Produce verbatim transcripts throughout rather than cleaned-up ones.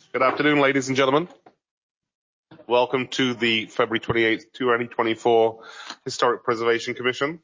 Good afternoon, ladies and gentlemen. Welcome to the February twenty-eighth, twenty twenty-four Historic Preservation Commission.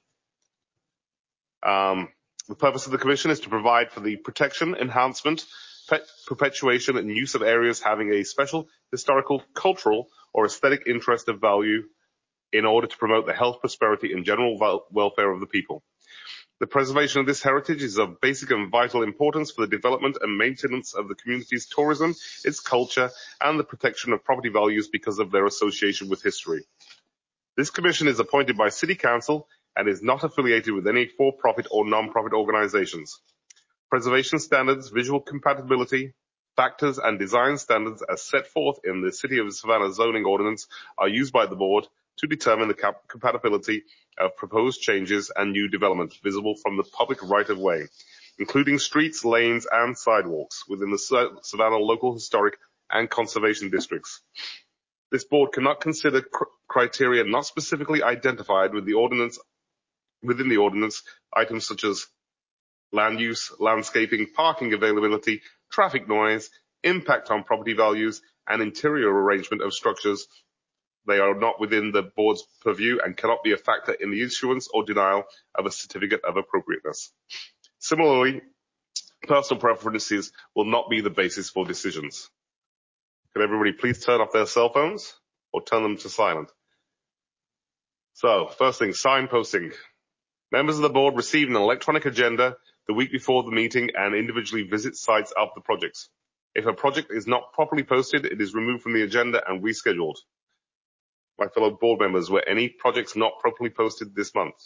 Um, the purpose of the commission is to provide for the protection, enhancement, perpetuation, and use of areas having a special historical, cultural, or aesthetic interest of value in order to promote the health, prosperity, and general welfare of the people. The preservation of this heritage is of basic and vital importance for the development and maintenance of the community's tourism, its culture, and the protection of property values because of their association with history. This commission is appointed by City Council and is not affiliated with any for-profit or non-profit organizations. Preservation standards, visual compatibility, factors, and design standards as set forth in the City of Savannah zoning ordinance are used by the board to determine the compatibility of proposed changes and new developments visible from the public right-of-way, including streets, lanes, and sidewalks within the Savannah local historic and conservation districts. This board cannot consider cr- criteria not specifically identified with the ordinance, within the ordinance, items such as land use, landscaping, parking availability, traffic noise, impact on property values, and interior arrangement of structures. They are not within the board's purview and cannot be a factor in the issuance or denial of a certificate of appropriateness. Similarly, personal preferences will not be the basis for decisions. Can everybody please turn off their cell phones or turn them to silent? So, first thing, signposting. Members of the board receive an electronic agenda the week before the meeting and individually visit sites of the projects. If a project is not properly posted, it is removed from the agenda and rescheduled. My fellow board members, were any projects not properly posted this month?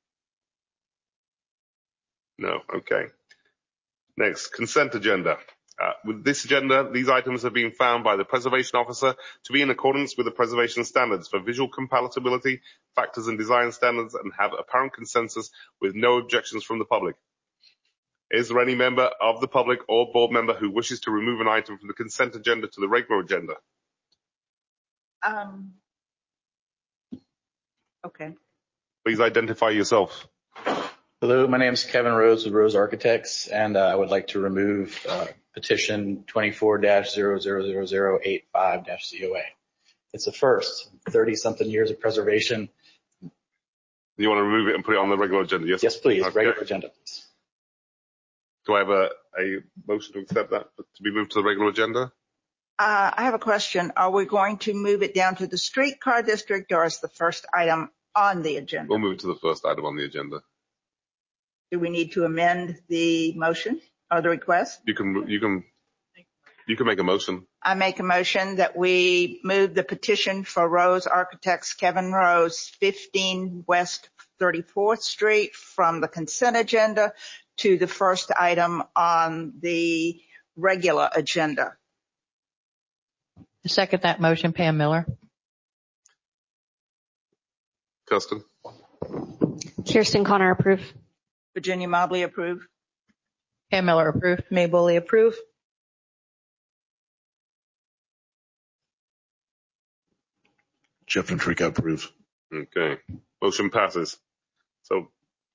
No, okay. Next, consent agenda. Uh, with this agenda, these items have been found by the preservation officer to be in accordance with the preservation standards for visual compatibility, factors and design standards, and have apparent consensus with no objections from the public. Is there any member of the public or board member who wishes to remove an item from the consent agenda to the regular agenda? Um. Okay. Please identify yourself. Hello, my name is Kevin Rose with Rose Architects, and uh, I would like to remove uh, petition twenty-four dash zero zero zero zero eight five dash C O A. It's a first, thirty-something years of preservation. You want to remove it and put it on the regular agenda? Yes, yes please. Okay. Regular agenda, please. Do I have a, a motion to accept that to be moved to the regular agenda? Uh, I have a question. Are we going to move it down to the streetcar district, or is the first item on the agenda? We'll move it to the first item on the agenda. Do we need to amend the motion or the request? You can, you can, you can make a motion. I make a motion that we move the petition for Rose Architects, Kevin Rose, fifteen West thirty-fourth Street from the consent agenda to the first item on the regular agenda. I second that motion, Pam Miller. Kirsten. Kirsten Connor, approve. Virginia Mobley, approve. Pam Miller, approve. May Boley, approve. Jeff Ventrica, approve. Okay. Motion passes. So.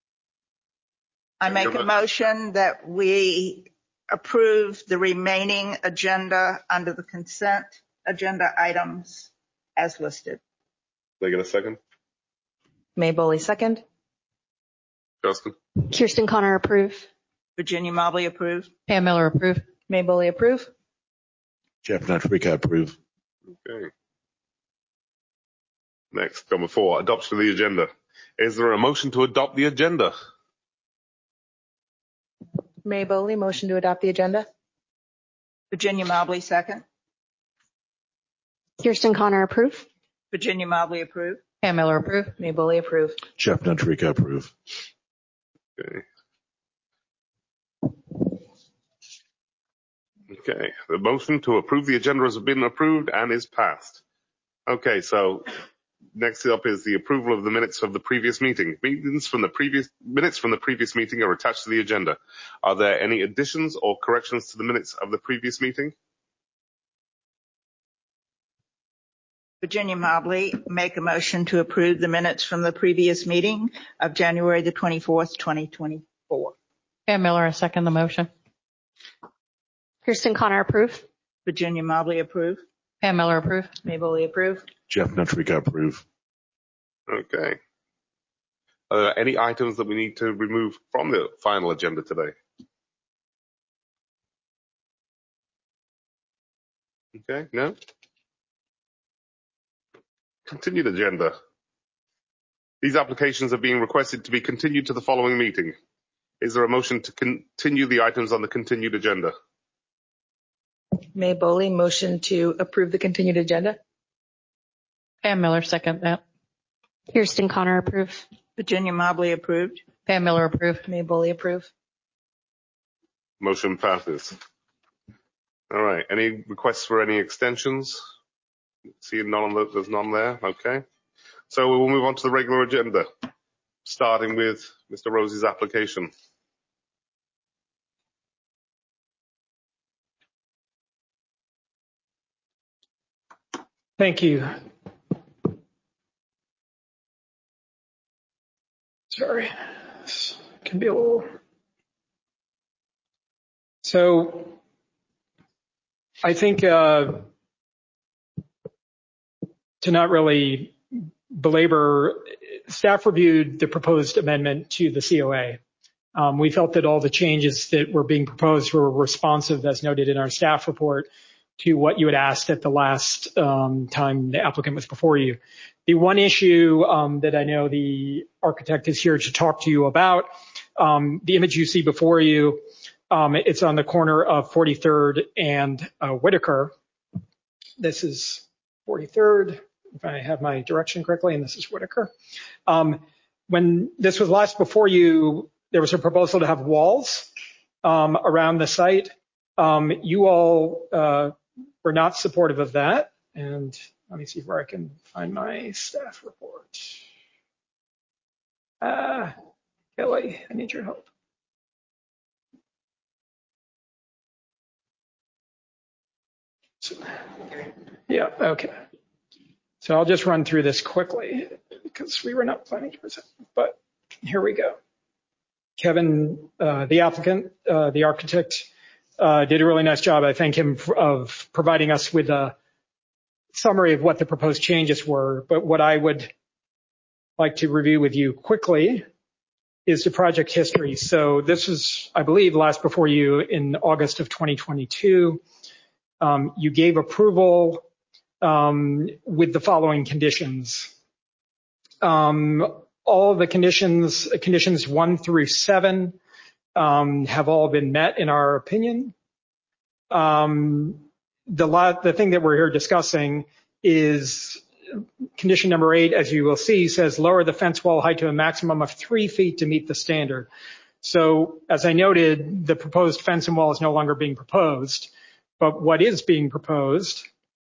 I make a motion that we approve the remaining agenda under the consent agenda items as listed. Can I get a second? May Boley, second. Justin. Kirsten Connor, approve. Virginia Mobley, approve. Pam Miller, approve. May Boley, approve. Jeff Ventrica, approve. Okay. Next, number four, adoption of the agenda. Is there a motion to adopt the agenda? May Boley, motion to adopt the agenda. Virginia Mobley, second. Kirsten Connor, approve. Virginia Mobley, approve. Pam Miller, approve. May Boley, approve. Jeff Ventrica, approve. Okay. Okay. The motion to approve the agenda has been approved and is passed. Okay, so next up is the approval of the minutes of the previous meeting. Meetings from the previous minutes from the previous meeting are attached to the agenda. Are there any additions or corrections to the minutes of the previous meeting? Virginia Mobley, make a motion to approve the minutes from the previous meeting of January the twenty-fourth, twenty twenty-four. Pam Miller, I second the motion. Kirsten Connor, approve. Virginia Mobley, approve. Pam Miller, approve. Mabel, approve. Jeff Natrika, approve. Okay. Are there any items that we need to remove from the final agenda today? Okay, no? Continued agenda. These applications are being requested to be continued to the following meeting. Is there a motion to continue the items on the continued agenda? Mabel, motion to approve the continued agenda. Pam Miller, second that. Kirsten Connor, approve. Virginia Mobley, approved. Pam Miller, approve. Mabel, approve. Motion passes. All right. Any requests for any extensions? See none on the, there's none there. Okay. So we will move on to the regular agenda, starting with Mister Rose's application. Thank you. Sorry, this can be a little. So I think uh, to not really belabor, staff reviewed the proposed amendment to the C O A. Um, we felt that all the changes that were being proposed were responsive, as noted in our staff report, to what you had asked at the last um, time the applicant was before you. The one issue um, that I know the architect is here to talk to you about, um, the image you see before you, um, it's on the corner of forty-third and uh, Whitaker. This is forty-third, if I have my direction correctly, and this is Whitaker. Um, when this was last before you, there was a proposal to have walls um, around the site. Um, you all uh, were not supportive of that. And let me see where I can find my staff report. Ah, Kelly, I need your help. So, yeah, okay. So I'll just run through this quickly because we were not planning to present, but here we go. Kevin, uh, the applicant, uh, the architect, uh, did a really nice job. I thank him for, of providing us with a summary of what the proposed changes were. But what I would like to review with you quickly is the project history. So this was, I believe, last before you in August of twenty twenty-two. Um, you gave approval um, with the following conditions. Um, all of the conditions, conditions one through seven, um, have all been met in our opinion. Um, the, lot, the thing that we're here discussing is condition number eight, as you will see, says lower the fence wall height to a maximum of three feet to meet the standard. So as I noted, the proposed fence and wall is no longer being proposed, but what is being proposed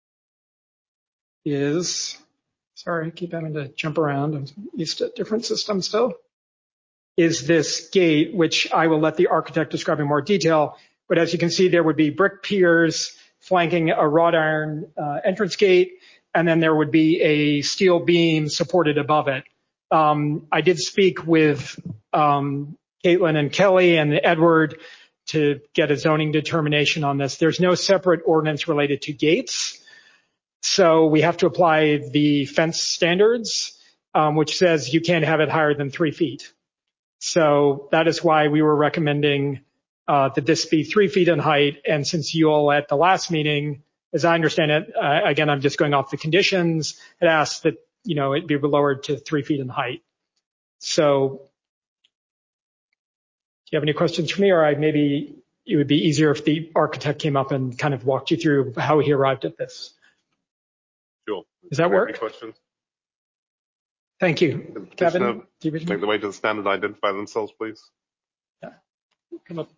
is, sorry, I keep having to jump around. I'm used to a different system still, is this gate, which I will let the architect describe in more detail. But as you can see, there would be brick piers flanking a wrought iron uh, entrance gate, and then there would be a steel beam supported above it. Um, I did speak with um, Caitlin and Kelly and Edward to get a zoning determination on this. There's no separate ordinance related to gates. So we have to apply the fence standards, um, which says you can't have it higher than three feet. So that is why we were recommending uh, that this be three feet in height. And since you all at the last meeting, as I understand it, uh, again, I'm just going off the conditions, had asked that, you know, it be lowered to three feet in height. So do you have any questions for me, or I maybe it would be easier if the architect came up and kind of walked you through how he arrived at this? Sure. Does that work? Any questions? Thank you. Kevin, do you make the way to the stand and identify themselves, please. Yeah. Come up.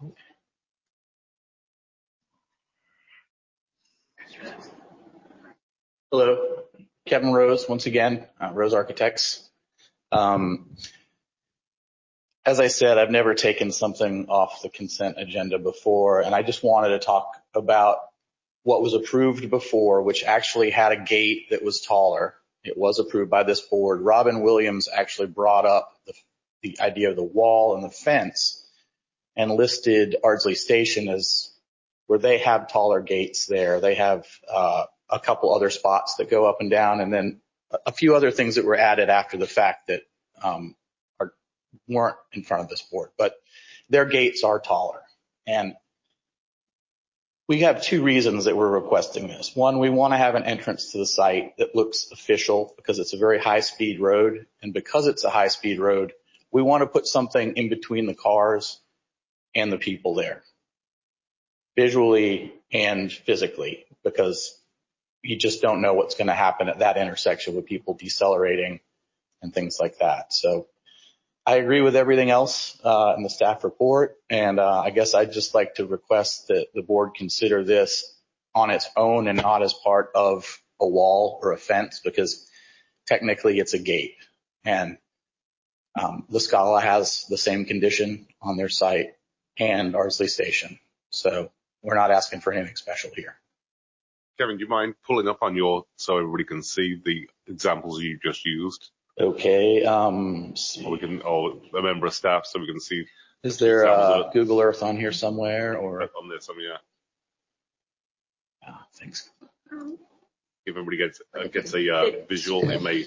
Hello, Kevin Rose, once again, uh, Rose Architects. Um, as I said, I've never taken something off the consent agenda before, and I just wanted to talk about what was approved before, which actually had a gate that was taller. It was approved by this board. Robin Williams actually brought up the, the idea of the wall and the fence and listed Ardsley Station as where they have taller gates there. They have uh, a couple other spots that go up and down, and then a few other things that were added after the fact that um, are, weren't in front of this board. But their gates are taller. And we have two reasons that we're requesting this. One, we want to have an entrance to the site that looks official because it's a very high-speed road. And because it's a high-speed road, we want to put something in between the cars and the people there, visually and physically, because you just don't know what's going to happen at that intersection with people decelerating and things like that. So I agree with everything else uh, in the staff report, and uh, I guess I'd just like to request that the board consider this on its own and not as part of a wall or a fence, because technically it's a gate. And um, La Scala has the same condition on their site and Ardsley Station. So we're not asking for anything special here. Kevin, do you mind pulling up on your, so everybody can see the examples you just used? Okay. Um, let's see. Or we can, or a member of staff, so we can see. Is there uh, Google Earth on here somewhere, or on this? I mean, yeah. Oh, thanks. If everybody gets uh, gets a uh, visual, it may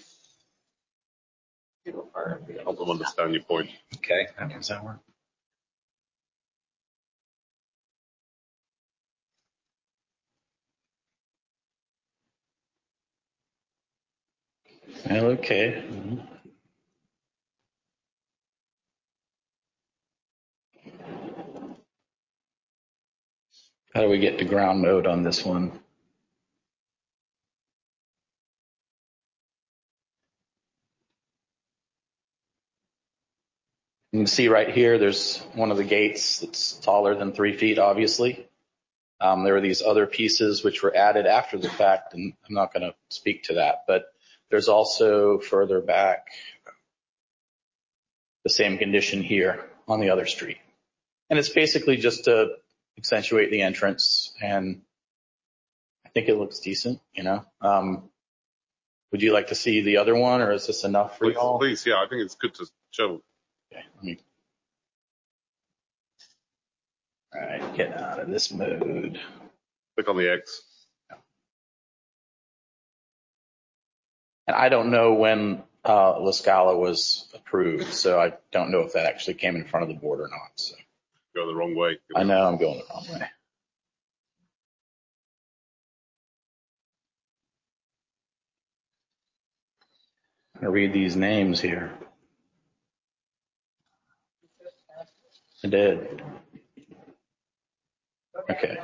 help them understand your point. Okay, how does that work? Well, okay. Mm-hmm. How do we get to ground mode on this one? You can see right here, there's one of the gates that's taller than three feet, obviously. Um, there are these other pieces which were added after the fact, and I'm not going to speak to that, but there's also further back the same condition here on the other street. And it's basically just to accentuate the entrance, and I think it looks decent, you know. Um, would you like to see the other one, or is this enough for please, y'all? Please, yeah, I think it's good to show. Okay, let me. All right, get out of this mode. Click on the X. And I don't know when uh, La Scala was approved, so I don't know if that actually came in front of the board or not. So. Go the wrong way. I know I'm going the wrong way. I'm going to read these names here. I did. Okay.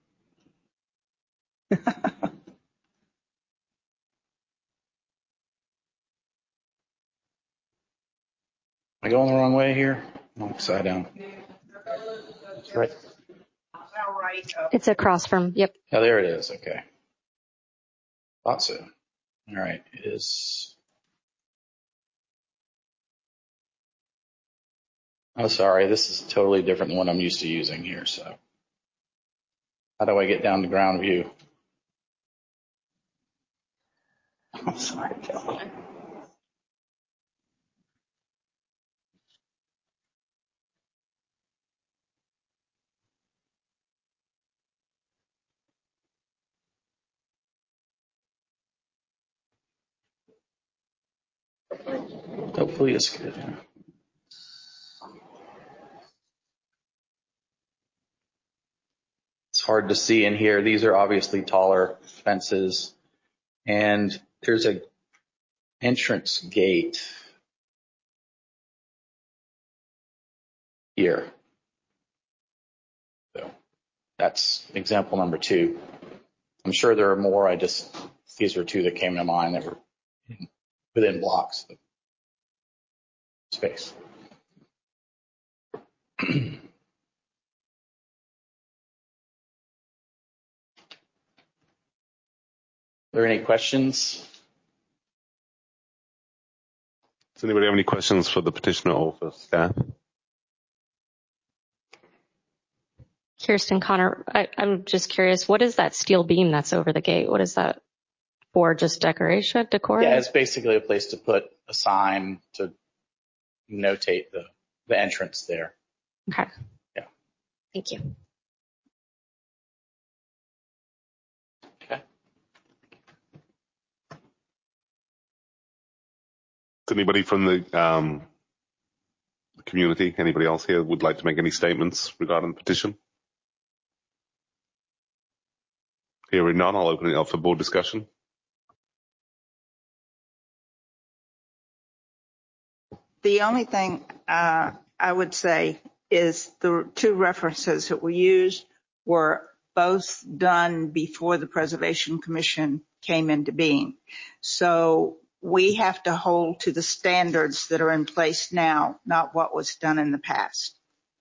Am I going the wrong way here? I'm upside down. That's right. It's across from, yep. Oh, there it is. Okay. Thought so. All right. It is. Oh, sorry. This is totally different than what I'm used to using here. So how do I get down to ground view? I'm sorry, Kelly. Hopefully it's good. It's hard to see in here. These are obviously taller fences, and there's a entrance gate here. So that's example number two. I'm sure there are more. I just, these are two that came to mind that were within blocks of space. Are there any questions? Does anybody have any questions for the petitioner or for staff? Kirsten Connor, I, I'm just curious, what is that steel beam that's over the gate? What is that for? Just decoration, decor? Yeah, it's basically a place to put a sign to notate the, the entrance there. Okay. Yeah. Thank you. Anybody from the um, community, anybody else here would like to make any statements regarding the petition? Hearing none, I'll open it up for board discussion. The only thing uh, I would say is the two references that we used were both done before the Preservation Commission came into being. So we have to hold to the standards that are in place now, not what was done in the past.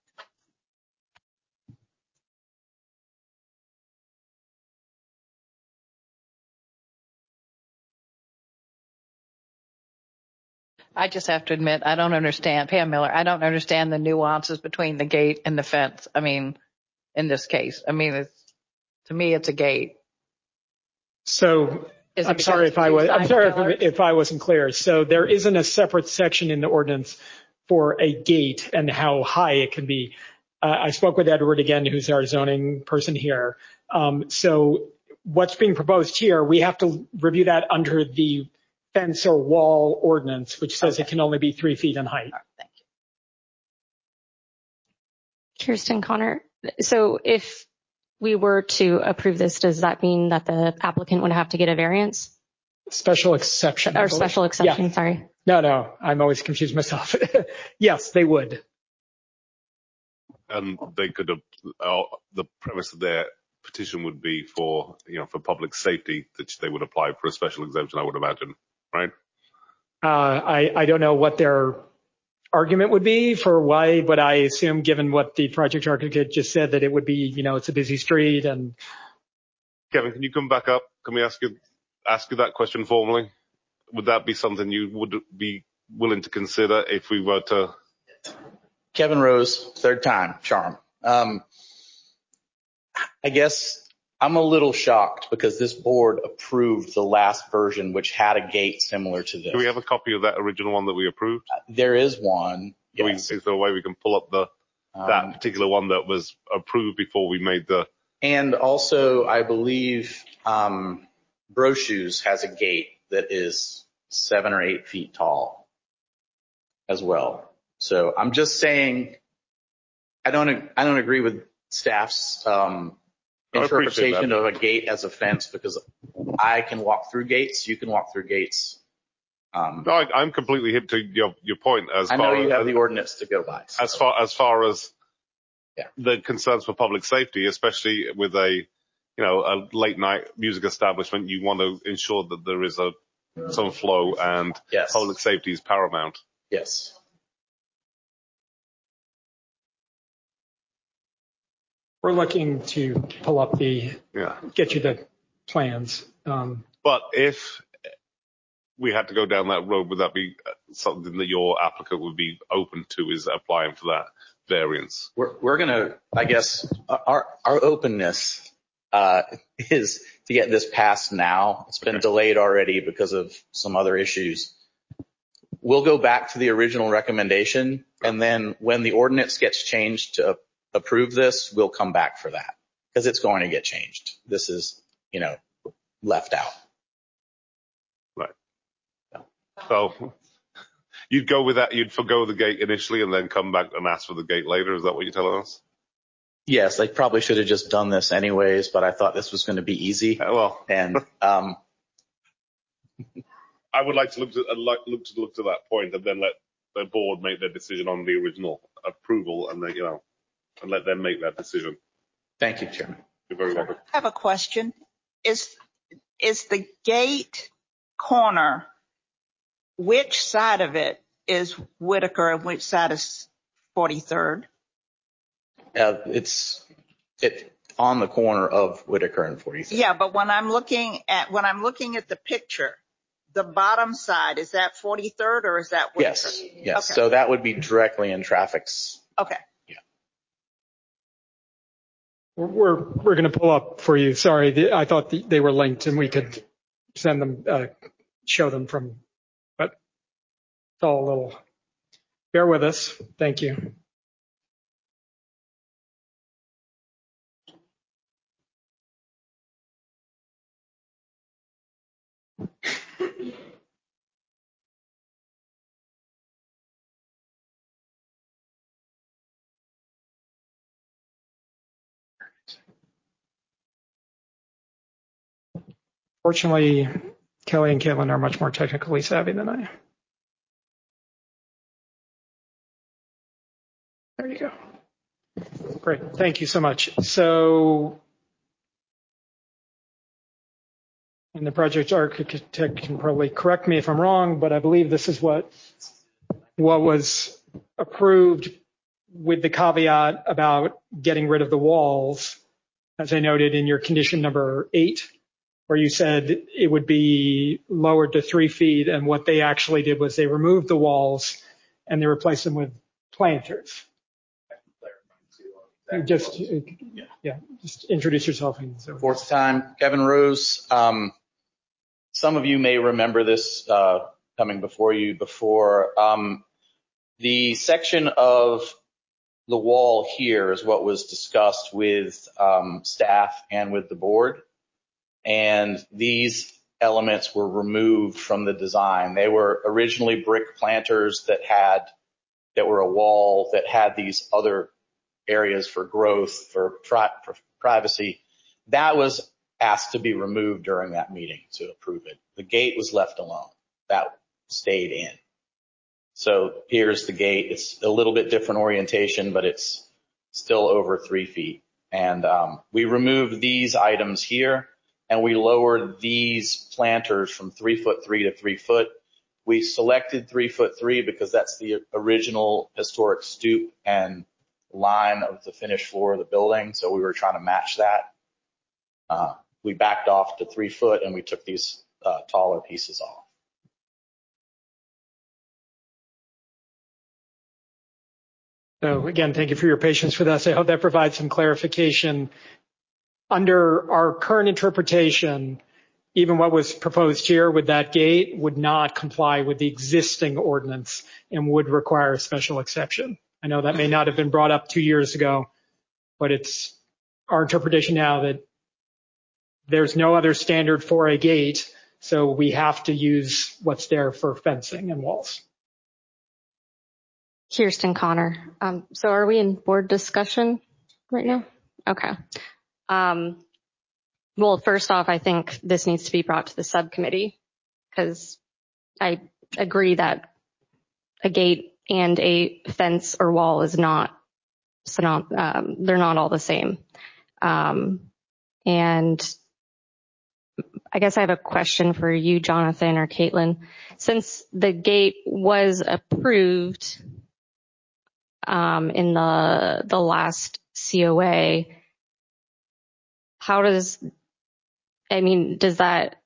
I just have to admit, I don't understand, Pam Miller, I don't understand the nuances between the gate and the fence. I mean, in this case, I mean, it's, to me, it's a gate. So Is it I'm because sorry it's if I two was, I'm side sorry pillars? if, if I wasn't clear. So there isn't a separate section in the ordinance for a gate and how high it can be. Uh, I spoke with Edward again, who's our zoning person here. Um, so what's being proposed here, we have to review that under the fence or wall ordinance, which says Okay. it can only be three feet in height. Thank you. Kirsten Connor. So if we were to approve this, does that mean that the applicant would have to get a variance Special exception. I or believe. special exception? Yeah. Sorry. No, no, I'm always confused myself. Yes, they would. And they could have, uh, the premise of their petition would be for, you know, for public safety, that they would apply for a special exemption, I would imagine, right? Uh, I, I don't know what their argument would be for why, but I assume given what the project architect just said, that it would be, you know, it's a busy street and. Kevin, can you come back up? Can we ask you, ask you that question formally? Would that be something you would be willing to consider if we were to? Kevin Rose, third time, charm. Um, I guess I'm a little shocked because this board approved the last version, which had a gate similar to this. Do we have a copy of that original one that we approved? There is one. We, Yes. is there a way we can pull up the that Um, particular one that was approved before we made the? And also, I believe um, Brochus has a gate that is seven or eight feet tall as well. So I'm just saying, I don't, I don't agree with staff's um, I appreciate interpretation that. of a gate as a fence, because I can walk through gates, you can walk through gates. Um, No, I, I'm completely hip to your your point as I know far you have as, the ordinance to go by. so. as far as far as Yeah. the concerns for public safety, especially with a, you know, a late night music establishment, you want to ensure that there is a some flow, and Yes. public safety is paramount. Yes. We're looking to pull up the, Yeah. get you the plans. Um, But if we had to go down that road, would that be something that your applicant would be open to, is applying for that variance? We're, we're going to, I guess, our, our openness uh, is to get this passed now. It's been Okay. delayed already because of some other issues. We'll go back to the original recommendation, and then when the ordinance gets changed to approve this, we'll come back for that, because it's going to get changed. This is, you know, left out. Right. So you'd go with that, you'd forgo the gate initially and then come back and ask for the gate later. Is that what you're telling us? Yes, they probably should have just done this anyways, but I thought this was going to be easy. Uh, Well, And um, I would like to look to, I'd like look to look to that point and then let the board make their decision on the original approval, and then, you know, and let them make that decision. thank you, Chairman. You're very welcome. I have a question. Is, is the gate corner, which side of it is Whitaker and which side is forty-third? Uh, it's it on the corner of Whitaker and forty-third. Yeah, but when I'm looking at, when I'm looking at the picture, the bottom sgoing is that forty-third or is that Whitaker? Yes, yes. Okay. So that would be directly in traffic's. Okay. We're, we're going to pull up for you. Sorry, the- I thought the- they were linked and we could send them, uh, show them from, but it's all a little, bear with us. Thank you. Fortunately, Kelly and Caitlin are much more technically savvy than I am. There you go. Great. Thank you so much. So, and the project architect can probably correct me if I'm wrong, but I believe this is what what was approved with the caveat about getting rid of the walls, as I noted in your condition number eight, where you said it would be lowered to three feet. And what they actually did was they removed the walls and they replaced them with planters. Just, yeah, just introduce yourself. And so. Fourth time, Kevin Rose. Um, some of you may remember this uh, coming before you before. Um, the section of the wall here is what was discussed with um, staff and with the board. And these elements were removed from the design. They were originally brick planters that had, that were a wall that had these other areas for growth, for, pri- for privacy. That was asked to be removed during that meeting to approve it. The gate was left alone. That stayed in. So here's the gate. It's a little bit different orientation, but it's still over three feet. And um, we removed these items here, and we lowered these planters from three foot three to three foot. We selected three foot three because that's the original historic stoop and line of the finished floor of the building. So we were trying to match that. Uh, we backed off to three foot and we took these uh, taller pieces off. So again, thank you for your patience for this. I hope that provides some clarification. Under our current interpretation, even what was proposed here with that gate would not comply with the existing ordinance and would require a special exception. I know that may not have been brought up two years ago, but it's our interpretation now that there's no other standard for a gate, so we have to use what's there for fencing and walls. Kirsten Connor. Um, so are we in board discussion right now? Okay. Um, well, first off, I think this needs to be brought to the subcommittee because I agree that a gate and a fence or wall is not, so not um, they're not all the same. Um, and I guess I have a question for you, Jonathan or Caitlin. Since the gate was approved um, in the the last C O A, how does, I mean, does that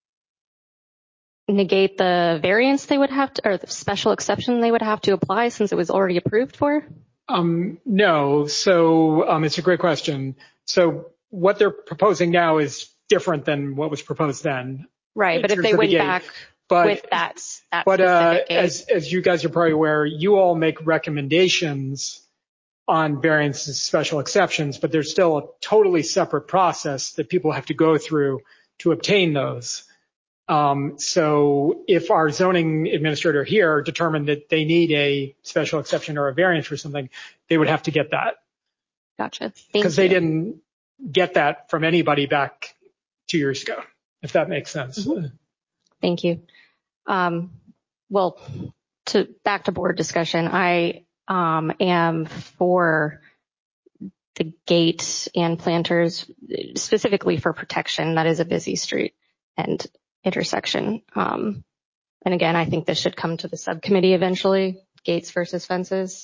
negate the variance they would have to, or the special exception they would have to apply since it was already approved for? Um, no. So um, it's a great question. So what they're proposing now is different than what was proposed then. Right, but if they went back but, with that, that but uh, specific gate. as as you guys are probably aware, you all make recommendations on variances, special exceptions, but there's still a totally separate process that people have to go through to obtain those. Um, so if our zoning administrator here determined that they need a special exception or a variance for something, they would have to get that. Gotcha. Because they didn't get that from anybody back two years ago, if that makes sense. Mm-hmm. Thank you. Um, well, to back to board discussion, I um, am for the gate and planters specifically for protection. That is a busy street and intersection. Um, and again, I think this should come to the subcommittee eventually, gates versus fences.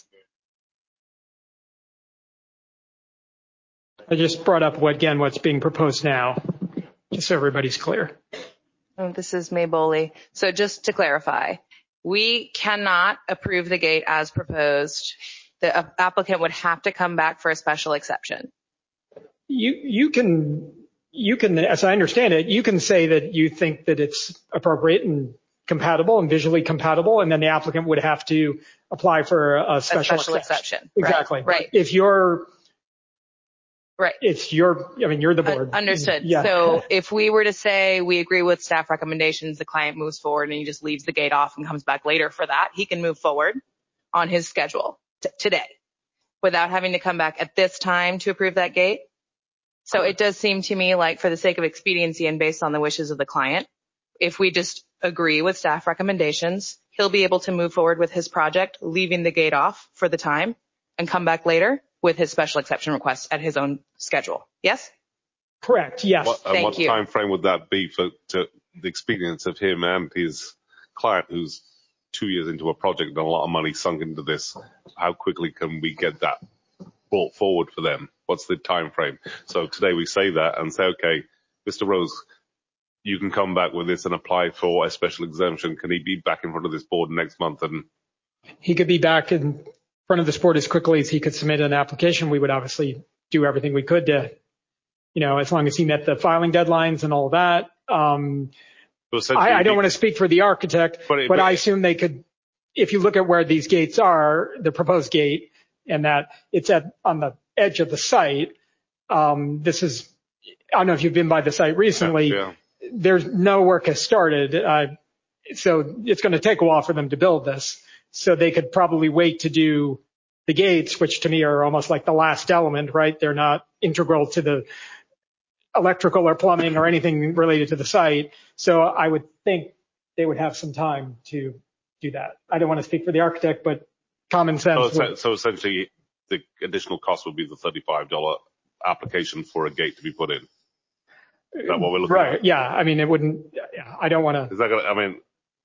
I just brought up, what, again, what's being proposed now, just so everybody's clear. Oh, this is May Boley. So just to clarify, we cannot approve the gate as proposed. The applicant would have to come back for a special exception. You, you can, you can, as I understand it, you can say that you think that it's appropriate and compatible and visually compatible, and then the applicant would have to apply for a special, a special exception. exception. Exactly. Right. right. If you're, right, it's your, I mean, you're the board. Uh, understood. Yeah. So if we were to say we agree with staff recommendations, the client moves forward and he just leaves the gate off and comes back later for that, he can move forward on his schedule t- today without having to come back at this time to approve that gate. So it does seem to me like, for the sake of expediency and based on the wishes of the client, if we just agree with staff recommendations, he'll be able to move forward with his project, leaving the gate off for the time, and come back later with his special exception request at his own schedule. Yes? Correct. Yes. What, and Thank what you. time frame would that be for to the experience of him and his client, who's two years into a project and a lot of money sunk into this? How quickly can we get that brought forward for them? What's the time frame? So today we say that and say, okay, Mister Rose, you can come back with this and apply for a special exemption. Can he be back in front of this board next month? And He could be back in front of this board as quickly as he could submit an application. We would obviously do everything we could to, you know, as long as he met the filing deadlines and all that. Um, so I, I don't want to speak for the architect, but, it, but but I assume they could, if you look at where these gates are, the proposed gate, and that it's at on the edge of the site. Um, this is, I don't know if you've been by the site recently. Yeah. There's no work has started. Uh, so it's going to take a while for them to build this. So they could probably wait to do the gates, which to me are almost like the last element, right? They're not integral to the electrical or plumbing or anything related to the site. So I would think they would have some time to do that. I don't want to speak for the architect, but common sense. So, would, so essentially the additional cost would be the thirty-five dollars application for a gate to be put in. Is that what we're looking right. at? Yeah. I mean, it wouldn't, yeah, I don't want to. Is that gonna, I mean,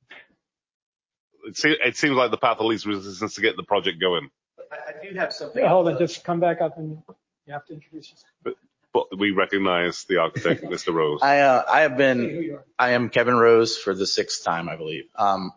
it, se- it seems like the path of least resistance to get the project going. I, I do have something. Hold on, just come back up and you have to introduce yourself. But, but we recognize the architect, Mister Rose. I, uh, I have Who been, you are. I am Kevin Rose for the sixth time, I believe. Um,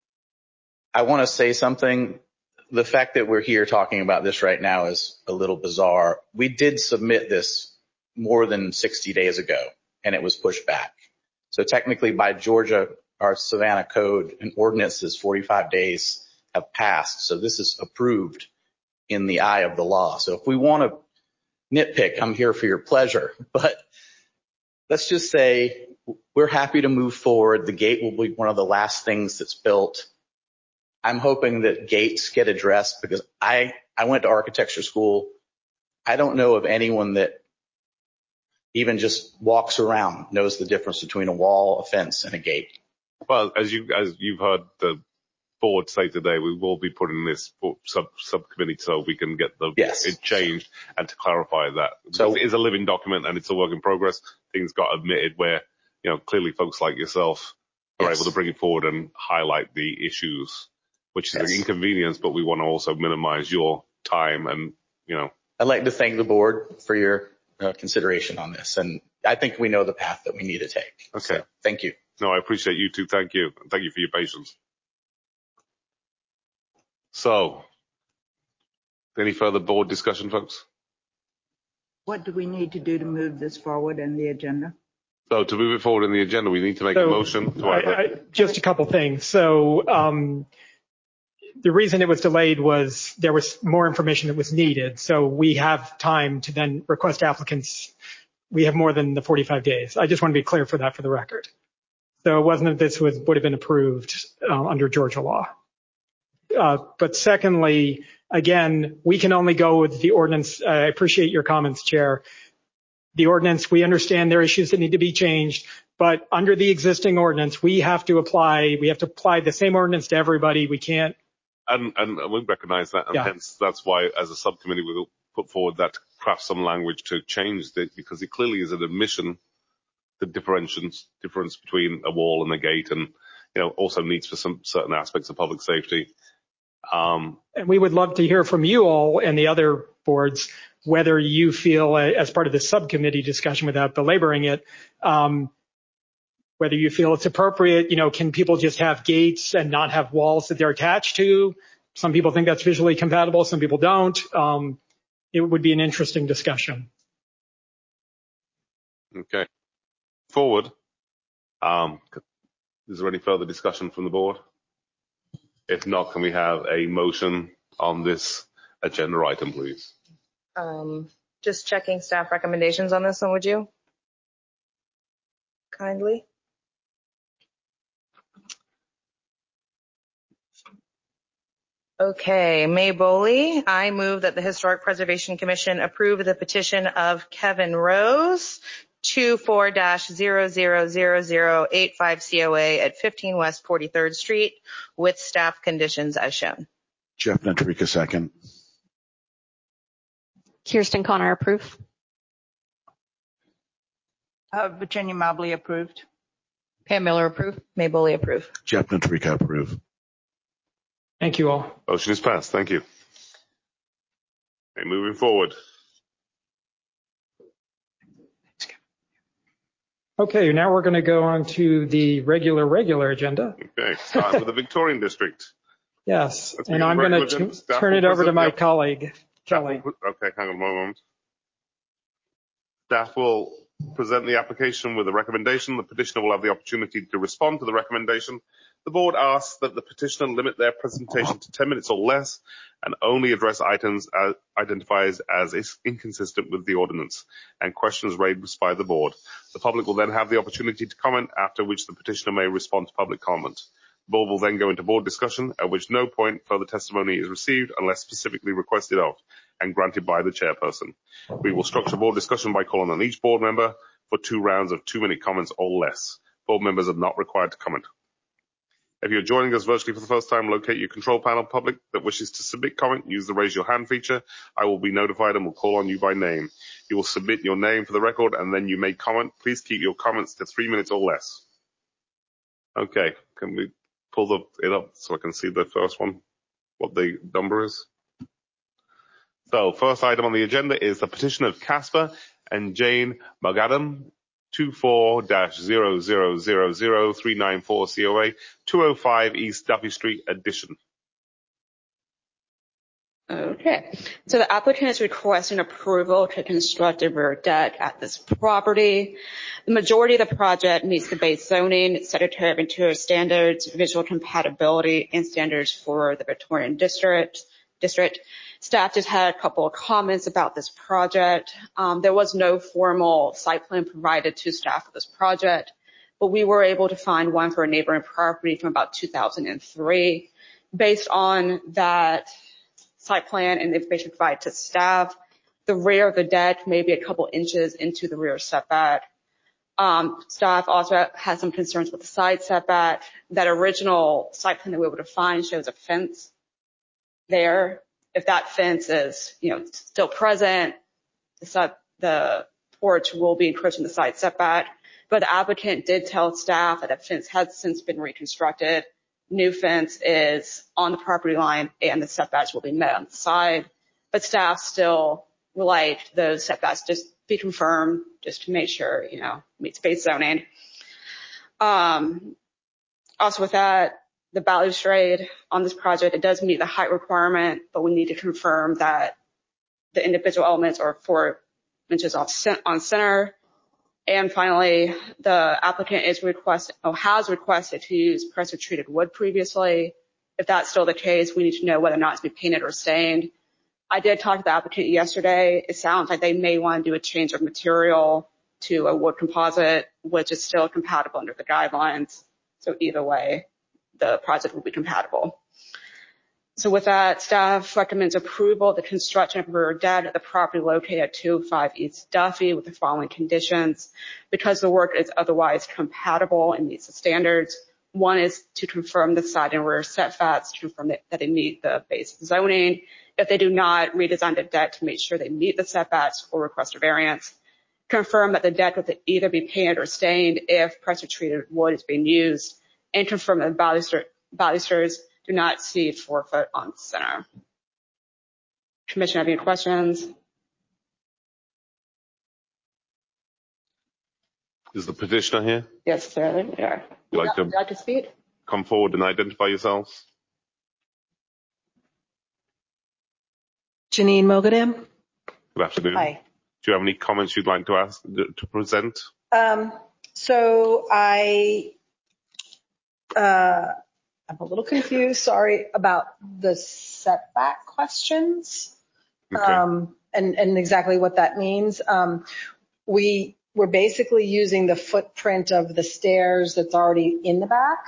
I want to say something. The fact that we're here talking about this right now is a little bizarre. We did submit this more than sixty days ago, and it was pushed back. So technically by Georgia, our Savannah code and ordinances, forty-five days have passed. So this is approved in the eye of the law. So if we want to nitpick, I'm here for your pleasure. But let's just say we're happy to move forward. The gate will be one of the last things that's built. I'm hoping that gates get addressed because I, I went to architecture school. I don't know of anyone that even just walks around knows the difference between a wall, a fence, and a gate. Well, as you as you've heard the board say today, we will be putting this sub subcommittee so we can get the Yes. it changed and to clarify that. So it is a living document and it's a work in progress. Things got admitted where, you know, clearly folks like yourself are yes. able to bring it forward and highlight the issues, which is Yes. an inconvenience, but we want to also minimize your time and, you know. I'd like to thank the board for your uh, consideration on this. And I think we know the path that we need to take. Okay. So, thank you. No, I appreciate you too. Thank you. And thank you for your patience. So, any further board discussion, folks? What do we need to do to move this forward in the agenda? So to move it forward in the agenda, we need to make So, a motion. To I, either. I, just a couple things. So um, the reason it was delayed was there was more information that was needed. So we have time to then request applicants. We have more than the forty-five days. I just want to be clear for that for the record. So it wasn't that this was, would have been approved uh, under Georgia law. Uh, but secondly, again, we can only go with the ordinance. I appreciate your comments, Chair. The ordinance, we understand there are issues that need to be changed, but under the existing ordinance, we have to apply, we have to apply the same ordinance to everybody. We can't. And, and we recognize that, and Yeah. hence that's why as a subcommittee we'll put forward that to craft some language to change it, because it clearly is an admission, the differentiations, difference between a wall and a gate, and, you know, also needs for some certain aspects of public safety. Um, And we would love to hear from you all and the other boards, whether you feel, uh, as part of the subcommittee discussion without belaboring it, um, whether you feel it's appropriate. You know, can people just have gates and not have walls that they're attached to? Some people think that's visually compatible. Some people don't. Um, it would be an interesting discussion. okay. Forward. Um, is there any further discussion from the board? If not, can we have a motion on this agenda item, please? Um, just checking staff recommendations on this one, would you? Kindly. Okay, May Boley, I move that the Historic Preservation Commission approve the petition of Kevin Rose, two four dash zero zero zero zero eight five C O A at fifteen West forty-third Street with staff conditions as shown. Jeff Natrika, second. Kirsten Connor, approve. Uh, Virginia Mobley approved. Pam Miller, approve. May Boley, approve. Jeff Natrika, approve. Thank you all. Motion is passed. Thank you. Okay, moving forward. Okay, now we're going to go on to the regular, regular agenda. Okay, starting with the Victorian District. Yes, Let's and begin I'm the going regular to agenda. Staff turn will it over to present my the- colleague, Kelly. Okay, hang on a moment. Staff will present the application with a recommendation. The petitioner will have the opportunity to respond to the recommendation. The board asks that the petitioner limit their presentation to ten minutes or less and only address items as identified as is inconsistent with the ordinance and questions raised by the board. The public will then have the opportunity to comment, after which the petitioner may respond to public comment. The board will then go into board discussion, at which no point further testimony is received unless specifically requested of and granted by the chairperson. We will structure board discussion by calling on each board member for two rounds of two-minute comments or less. Board members are not required to comment. If you're joining us virtually for the first time, locate your control panel. Public that wishes to submit comment, use the raise your hand feature. I will be notified and will call on you by name. You will submit your name for the record and then you may comment. Please keep your comments to three minutes or less. Okay, can we pull the, it up so I can see the first one, what the number is? So first item on the agenda is the petition of Casper and Jane Mogadam, two four dash zero zero zero zero three nine four C O A, two oh five East Duffy Street, addition. Okay, so the applicant is requesting approval to construct a rear deck at this property. The majority of the project meets the base zoning, Secretary of Interior standards, visual compatibility, and standards for the Victorian district. District. Staff just had a couple of comments about this project. Um, there was no formal site plan provided to staff for this project, but we were able to find one for a neighboring property from about two thousand three. Based on that site plan and the information provided to staff, the rear of the deck may be a couple inches into the rear setback. Um, staff also had some concerns with the side setback. That original site plan that we were able to find shows a fence there. If that fence is, you know, still present, the, sub, the porch will be encroaching the side setback. But the applicant did tell staff that the fence has since been reconstructed. New fence is on the property line and the setbacks will be met on the side. But staff still would like those setbacks just be confirmed just to make sure, you know, meets base zoning. Um, also with that, the balustrade on this project, it does meet the height requirement, but we need to confirm that the individual elements are four inches off on center. And finally, the applicant is requested or has requested to use pressure treated wood previously. If that's still the case, we need to know whether or not it's been painted or stained. I did talk to the applicant yesterday. It sounds like they may want to do a change of material to a wood composite, which is still compatible under the guidelines. So either way, the project will be compatible. So with that, staff recommends approval of the construction of a rear deck at the property located at two oh five East Duffy with the following conditions. Because the work is otherwise compatible and meets the standards, one is to confirm the side and rear setbacks to confirm that, that they meet the base zoning. If they do not, redesign the deck to make sure they meet the setbacks or request a variance. Confirm that the deck will either be painted or stained if pressure treated wood is being used, and confirm that baluster, balusters do not exceed four foot on center. Commission, have any questions? Is the petitioner here? Yes, sir. There we are. Would you like to, Would you like to speak? come forward and identify yourselves? Janine Mogadam. Good afternoon. Hi. Do you have any comments you'd like to ask, to present? Um, so I, uh, I'm a little confused, sorry, about the setback questions. Okay. Um, and, and exactly what that means. Um, we, we're basically using the footprint of the stairs that's already in the back.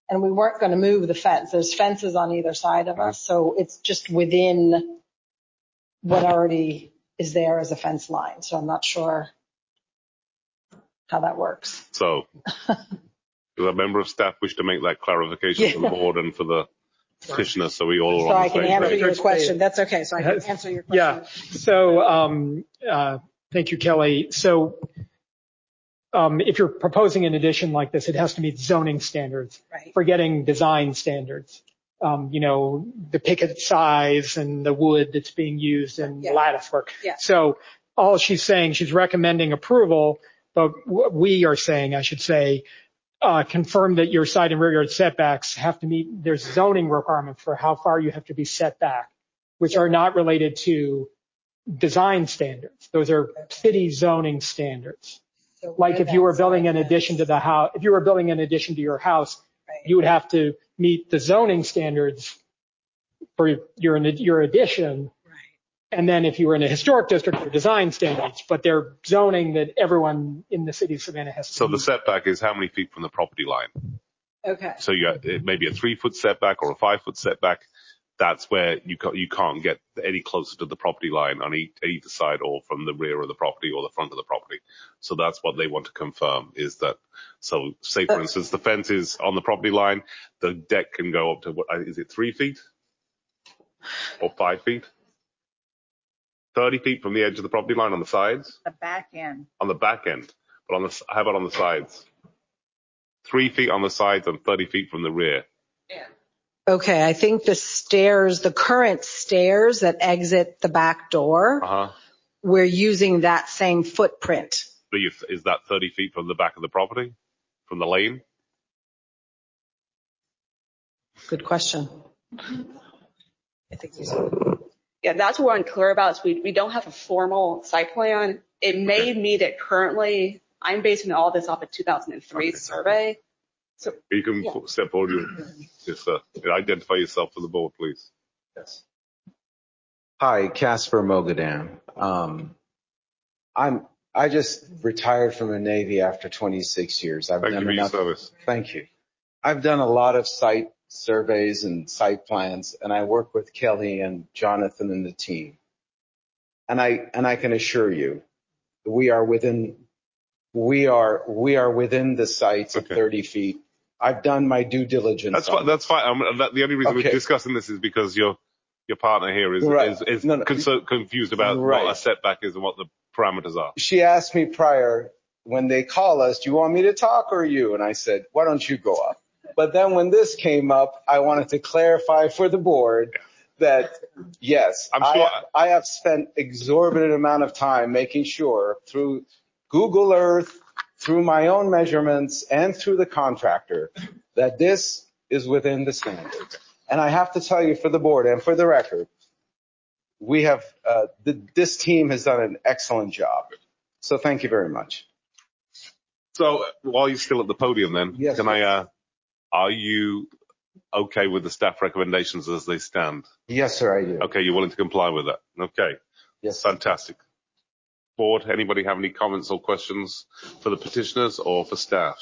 and we weren't going to move the fence. There's fences on either side of us, so it's just within what already is there as a fence line. So I'm not sure how that works. So, does a member of staff wish to make that clarification Yeah. for the board and for the petitioner, so we all So are on I the can same answer page? your question. That's okay. So I can answer your question. Yeah. So, um, uh, thank you, Kelly. So, um, if you're proposing an addition like this, it has to meet zoning standards, Right. forgetting design standards. Um, you know, the picket size and the wood that's being used and Yeah. lattice work. Yeah. So all she's saying, she's recommending approval, but what we are saying, I should say, uh, confirm that your side and rear yard setbacks have to meet, there's zoning requirements for how far you have to be set back, which are not related to design standards. Those are city zoning standards. So Like where if you were that building side an fence- addition to the house, if you were building an addition to your house, Right. you would have to meet the zoning standards for your, your addition. Right. And then if you were in a historic district, your design standards, but they're zoning that everyone in the city of Savannah has to So the meet. setback is how many feet from the property line? Okay. So you got it may be a three foot setback or a five foot setback. That's where you can't, you can't get any closer to the property line on each, either side or from the rear of the property or the front of the property. So that's what they want to confirm is that, so say for instance, the fence is on the property line, the deck can go up to, what is it, three feet or five feet? thirty feet from the edge of the property line on the sides? The back end. On the back end. But on the, how about on the sides? Three feet on the sides and thirty feet from the rear. Okay. I think the stairs, the current stairs that exit the back door, Uh-huh. we're using that same footprint. But you, is that thirty feet from the back of the property? From the lane? Good question. I think so. Yeah, that's what we're unclear about. Is we, we don't have a formal site plan. It may meet it currently. I'm basing all this off a two thousand three Okay. survey. So You can Yeah. step forward. You, just uh, identify yourself for the board, please. Yes. Hi, Casper Mogadam. Um, I'm, I just retired from the Navy after twenty-six years. I've Thank you done for your enough. service. Thank you. I've done a lot of site surveys and site plans, and I work with Kelly and Jonathan and the team. And I, and I can assure you, we are within, we are, we are within the sites Okay. of thirty feet. I've done my due diligence. That's on fine. That's fine. Um, that, the only reason Okay. we're discussing this is because your your partner here is Right. is, is No, no. conso- confused about Right. what a setback is and what the parameters are. She asked me prior, when they call us, do you want me to talk or you? And I said, why don't you go up? But then when this came up, I wanted to clarify for the board that, yes, I'm sure- I, I have spent exorbitant amount of time making sure through Google Earth, through my own measurements, and through the contractor, that this is within the standards. And I have to tell you for the board and for the record, we have, uh, the, this team has done an excellent job. So thank you very much. So while you're still at the podium, then Yes, can I? Uh, are you okay with the staff recommendations as they stand? Yes, sir, I do. Okay, you're willing to comply with that. Okay, Yes. fantastic. Board, anybody have any comments or questions for the petitioners or for staff?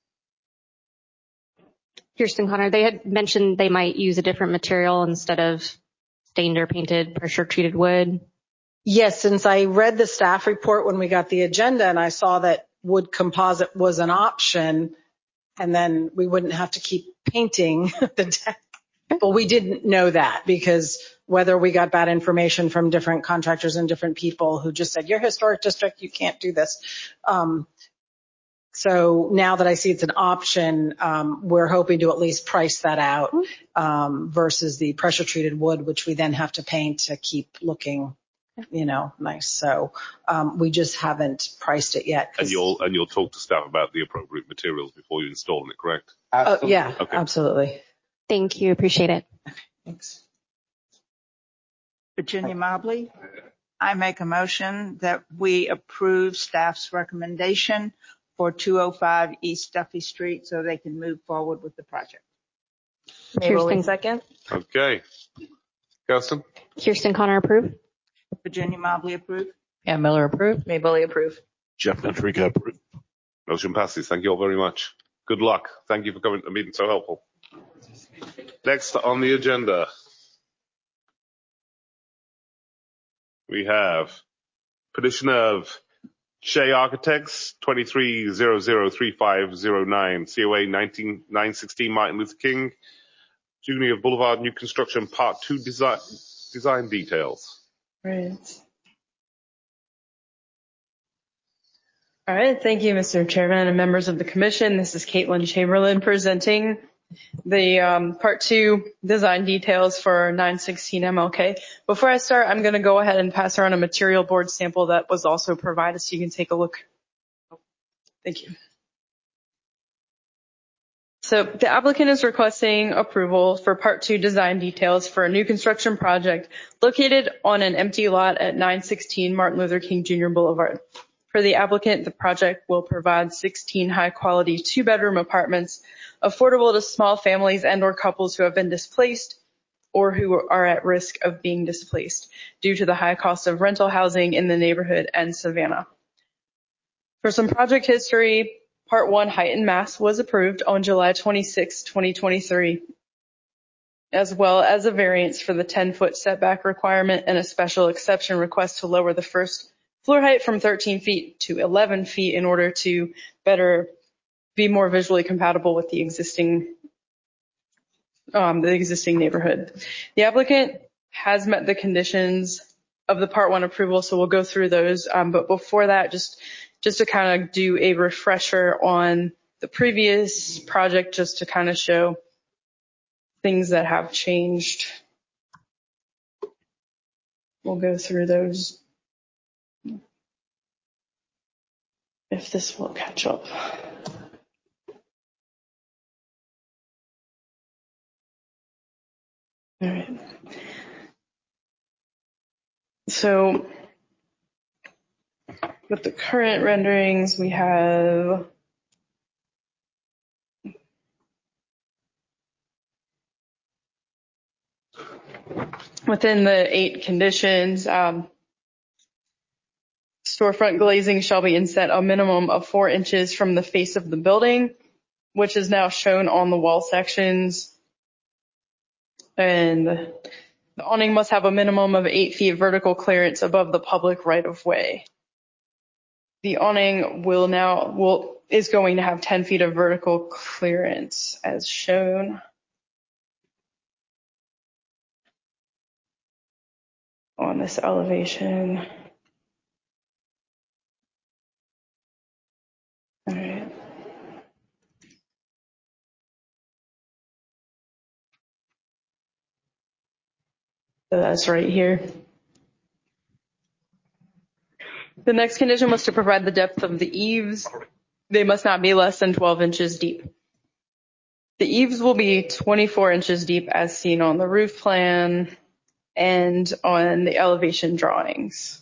Kirsten Connor, they had mentioned they might use a different material instead of stained or painted pressure treated wood. Yes, since I read the staff report when we got the agenda and I saw that wood composite was an option, and then we wouldn't have to keep painting the deck. Well, we didn't know that because whether we got bad information from different contractors and different people who just said, you're historic district, you can't do this. Um, so now that I see it's an option, um, we're hoping to at least price that out um, versus the pressure treated wood, which we then have to paint to keep looking, you know, nice. So um, we just haven't priced it yet. And you'll and you'll talk to staff about the appropriate materials before you install it, correct? Uh, yeah, Okay. absolutely. Thank you. Appreciate it. Thanks. Virginia Mobley, I make a motion that we approve staff's recommendation for two oh five East Duffy Street so they can move forward with the project. Mabel, Kirsten. second. Okay. Kirsten? Kirsten Connor, approve. Virginia Mobley approve. Pam Miller approved. Mabel, approve. Jeff Ventrica, approve. Motion passes. Thank you all very much. Good luck. Thank you for coming and being so helpful. Next on the agenda, we have petition of Shea Architects, twenty-three zero zero three five zero nine, C O A nine sixteen Martin Luther King Junior Boulevard, new construction, part two, design, design details. Right. All right. Thank you, Mister Chairman and members of the commission. This is Caitlin Chamberlain presenting the um, part two design details for nine sixteen M L K. Before I start, I'm going to go ahead and pass around a material board sample that was also provided so you can take a look. Thank you. So the applicant is requesting approval for part two design details for a new construction project located on an empty lot at nine sixteen Martin Luther King Junior Boulevard. For the applicant, the project will provide sixteen high-quality two-bedroom apartments affordable to small families and or couples who have been displaced or who are at risk of being displaced due to the high cost of rental housing in the neighborhood and Savannah. For some project history, Part one height and mass was approved on July twenty-sixth, twenty twenty-three, as well as a variance for the ten-foot setback requirement and a special exception request to lower the first floor height from thirteen feet to eleven feet in order to better be more visually compatible with the existing um, the existing neighborhood. The applicant has met the conditions of the Part one approval, so we'll go through those. Um, but before that, just just to kind of do a refresher on the previous project, just to kind of show things that have changed. We'll go through those if this will catch up. All right. So with the current renderings, we have within the eight conditions, um, storefront glazing shall be inset a minimum of four inches from the face of the building, which is now shown on the wall sections. And the awning must have a minimum of eight feet vertical clearance above the public right-of-way. The awning will now will is going to have ten feet of vertical clearance as shown on this elevation. All right. So that's right here. The next condition was to provide the depth of the eaves. They must not be less than twelve inches deep. The eaves will be twenty-four inches deep as seen on the roof plan and on the elevation drawings.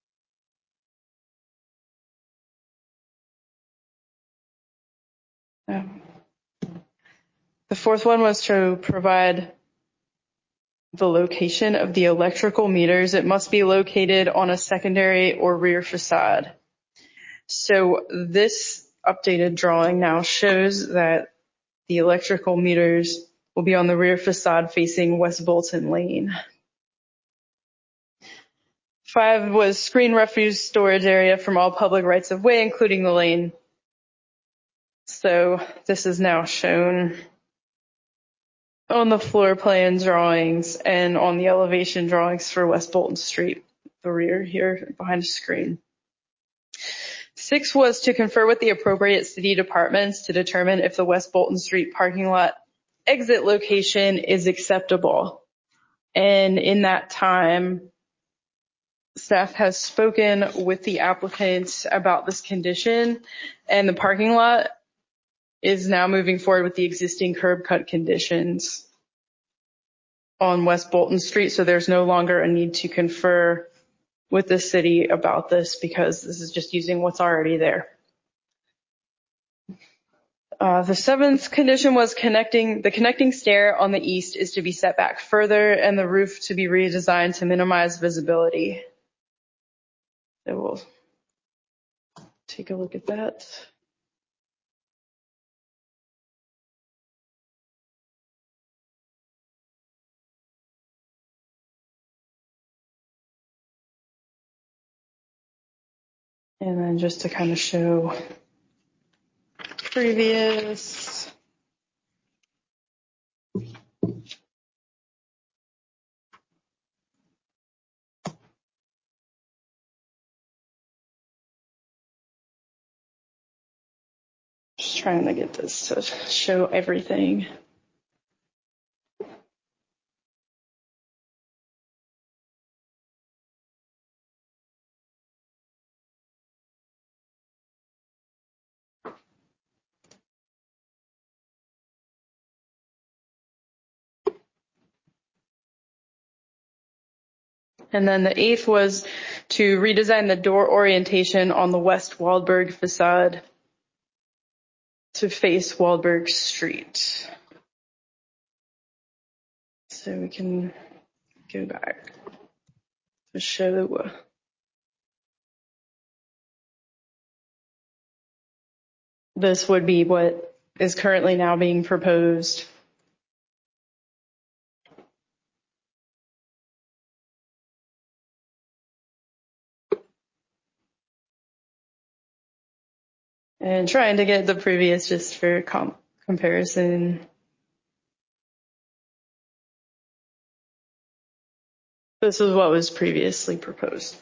The fourth one was to provide the location of the electrical meters. It must be located on a secondary or rear facade. So this updated drawing now shows that the electrical meters will be on the rear facade facing West Bolton Lane. Five was screen refuse storage area from all public rights of way, including the lane. So this is now shown on the floor plan drawings and on the elevation drawings for West Bolton Street, the rear here behind the screen. Six was to confer with the appropriate city departments to determine if the West Bolton Street parking lot exit location is acceptable. And in that time, staff has spoken with the applicant about this condition, and the parking lot is now moving forward with the existing curb cut conditions on West Bolton Street. So there's no longer a need to confer with the city about this because this is just using what's already there. Uh, the seventh condition was connecting, the connecting stair on the east is to be set back further and the roof to be redesigned to minimize visibility. So we'll take a look at that. And then just to kind of show previous. Just trying to get this to show everything. And then the eighth was to redesign the door orientation on the West Waldberg facade to face Waldberg Street. So we can go back to show. This would be what is currently now being proposed. And trying to get the previous just for com- comparison. This is what was previously proposed.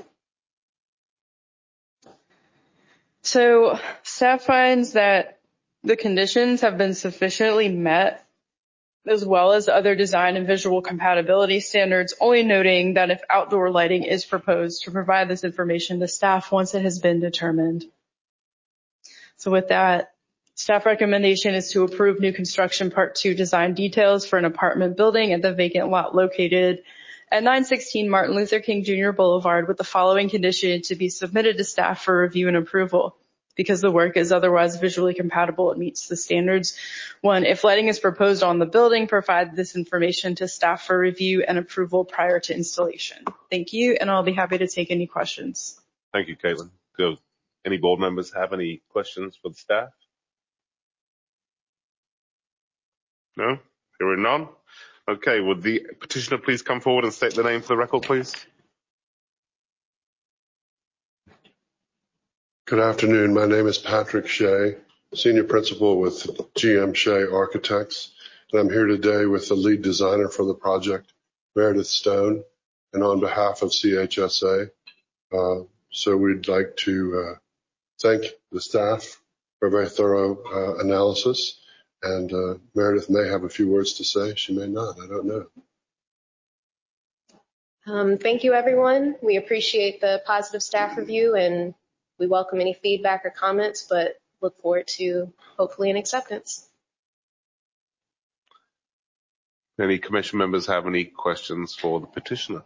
So staff finds that the conditions have been sufficiently met, as well as other design and visual compatibility standards, only noting that if outdoor lighting is proposed, to provide this information to staff once it has been determined. So with that, staff recommendation is to approve new construction part two design details for an apartment building at the vacant lot located at nine sixteen Martin Luther King Junior Boulevard, with the following condition to be submitted to staff for review and approval. Because the work is otherwise visually compatible, it meets the standards. One, if lighting is proposed on the building, provide this information to staff for review and approval prior to installation. Thank you, and I'll be happy to take any questions. Thank you, Caitlin. Do any board members have any questions for the staff? No? Hearing none? Okay, would the petitioner please come forward and state the name for the record, please? Good afternoon. My name is Patrick Shea, Senior Principal with G M Shea Architects, and I'm here today with the lead designer for the project, Meredith Stone, and on behalf of C H S A. Uh, so we'd like to uh, thank the staff for a very thorough uh, analysis, and uh, Meredith may have a few words to say. She may not. I don't know. Um, thank you, everyone. We appreciate the positive staff review, and we welcome any feedback or comments, but look forward to hopefully an acceptance. Any commission members have any questions for the petitioner?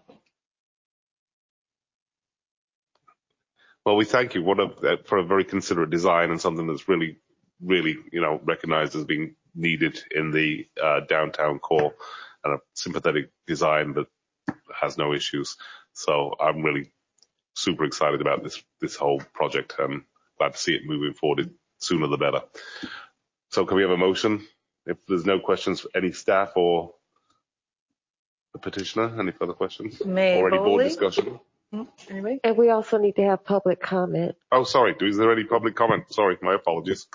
Well, we thank you what a, for a very considerate design and something that's really, really, you know, recognized as being needed in the uh, downtown core, and a sympathetic design that has no issues. So I'm really super excited about this this whole project. I'm glad to see it moving forward. Sooner the better. So can we have a motion? If there's no questions for any staff or the petitioner, any further questions? May or any board Boley? discussion? Anyway. And we also need to have public comment. Oh, sorry. Is there any public comment? Sorry, my apologies.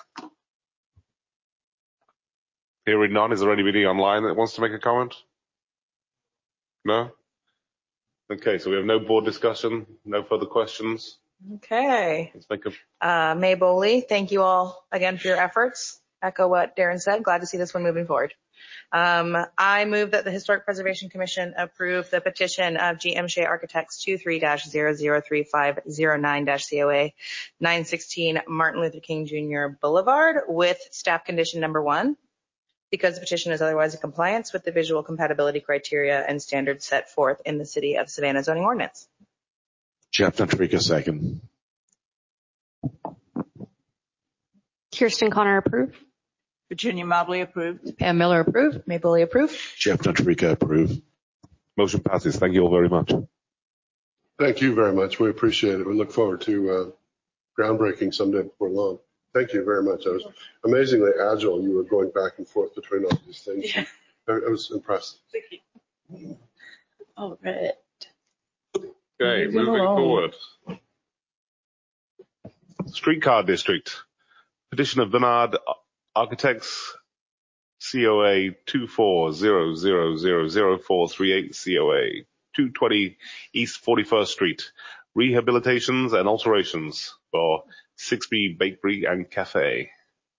Hearing none, is there anybody online that wants to make a comment? No? Okay, so we have no board discussion, no further questions. Okay. Let's make a... Uh, May Boley, thank you all again for your efforts. Echo what Darren said. Glad to see this one moving forward. Um, I move that the Historic Preservation Commission approve the petition of G M Shea Architects two three dash zero zero three five zero nine dash C O A nine sixteen Martin Luther King Junior Boulevard with staff condition number one, because the petition is otherwise in compliance with the visual compatibility criteria and standards set forth in the City of Savannah zoning ordinance. Jeff Natrika, second. Kirsten Connor, approve. Virginia Mobley, approved. Pam Miller, approve. May Boley, approve. Jeff Natrika, approve. Motion passes. Thank you all very much. Thank you very much. We appreciate it. We look forward to uh, groundbreaking someday before long. Thank you very much. I was amazingly agile. You were going back and forth between all these things. Yeah. I, I was impressed. Thank you. All right. Okay, moving forward. Streetcar District. Petition of Bernard Architects, C O A two four zero zero zero zero four three eight, C O A two twenty East forty-first Street. Rehabilitations and alterations for six B Bakery and Cafe.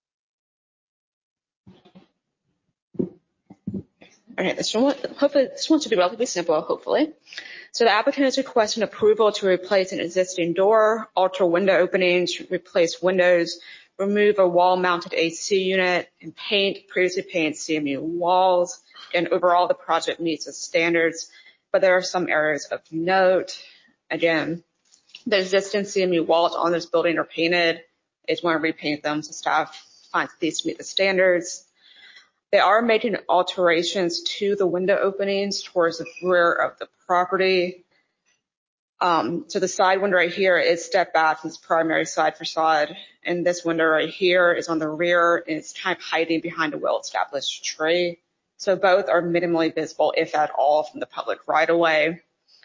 Okay, this one, hopefully, this one should be relatively simple, hopefully. So the applicant is requesting approval to replace an existing door, alter window openings, replace windows, remove a wall-mounted A C unit, and paint previously painted C M U walls. And overall, the project meets the standards, but there are some areas of note. Again, the existing C M U walls on this building are painted. They just want to repaint them, so staff finds these meet the standards. They are making alterations to the window openings towards the rear of the property. Um, so the side window right here is stepped back from its primary side facade, and this window right here is on the rear, and it's kind of hiding behind a well-established tree. So both are minimally visible, if at all, from the public right-of-way.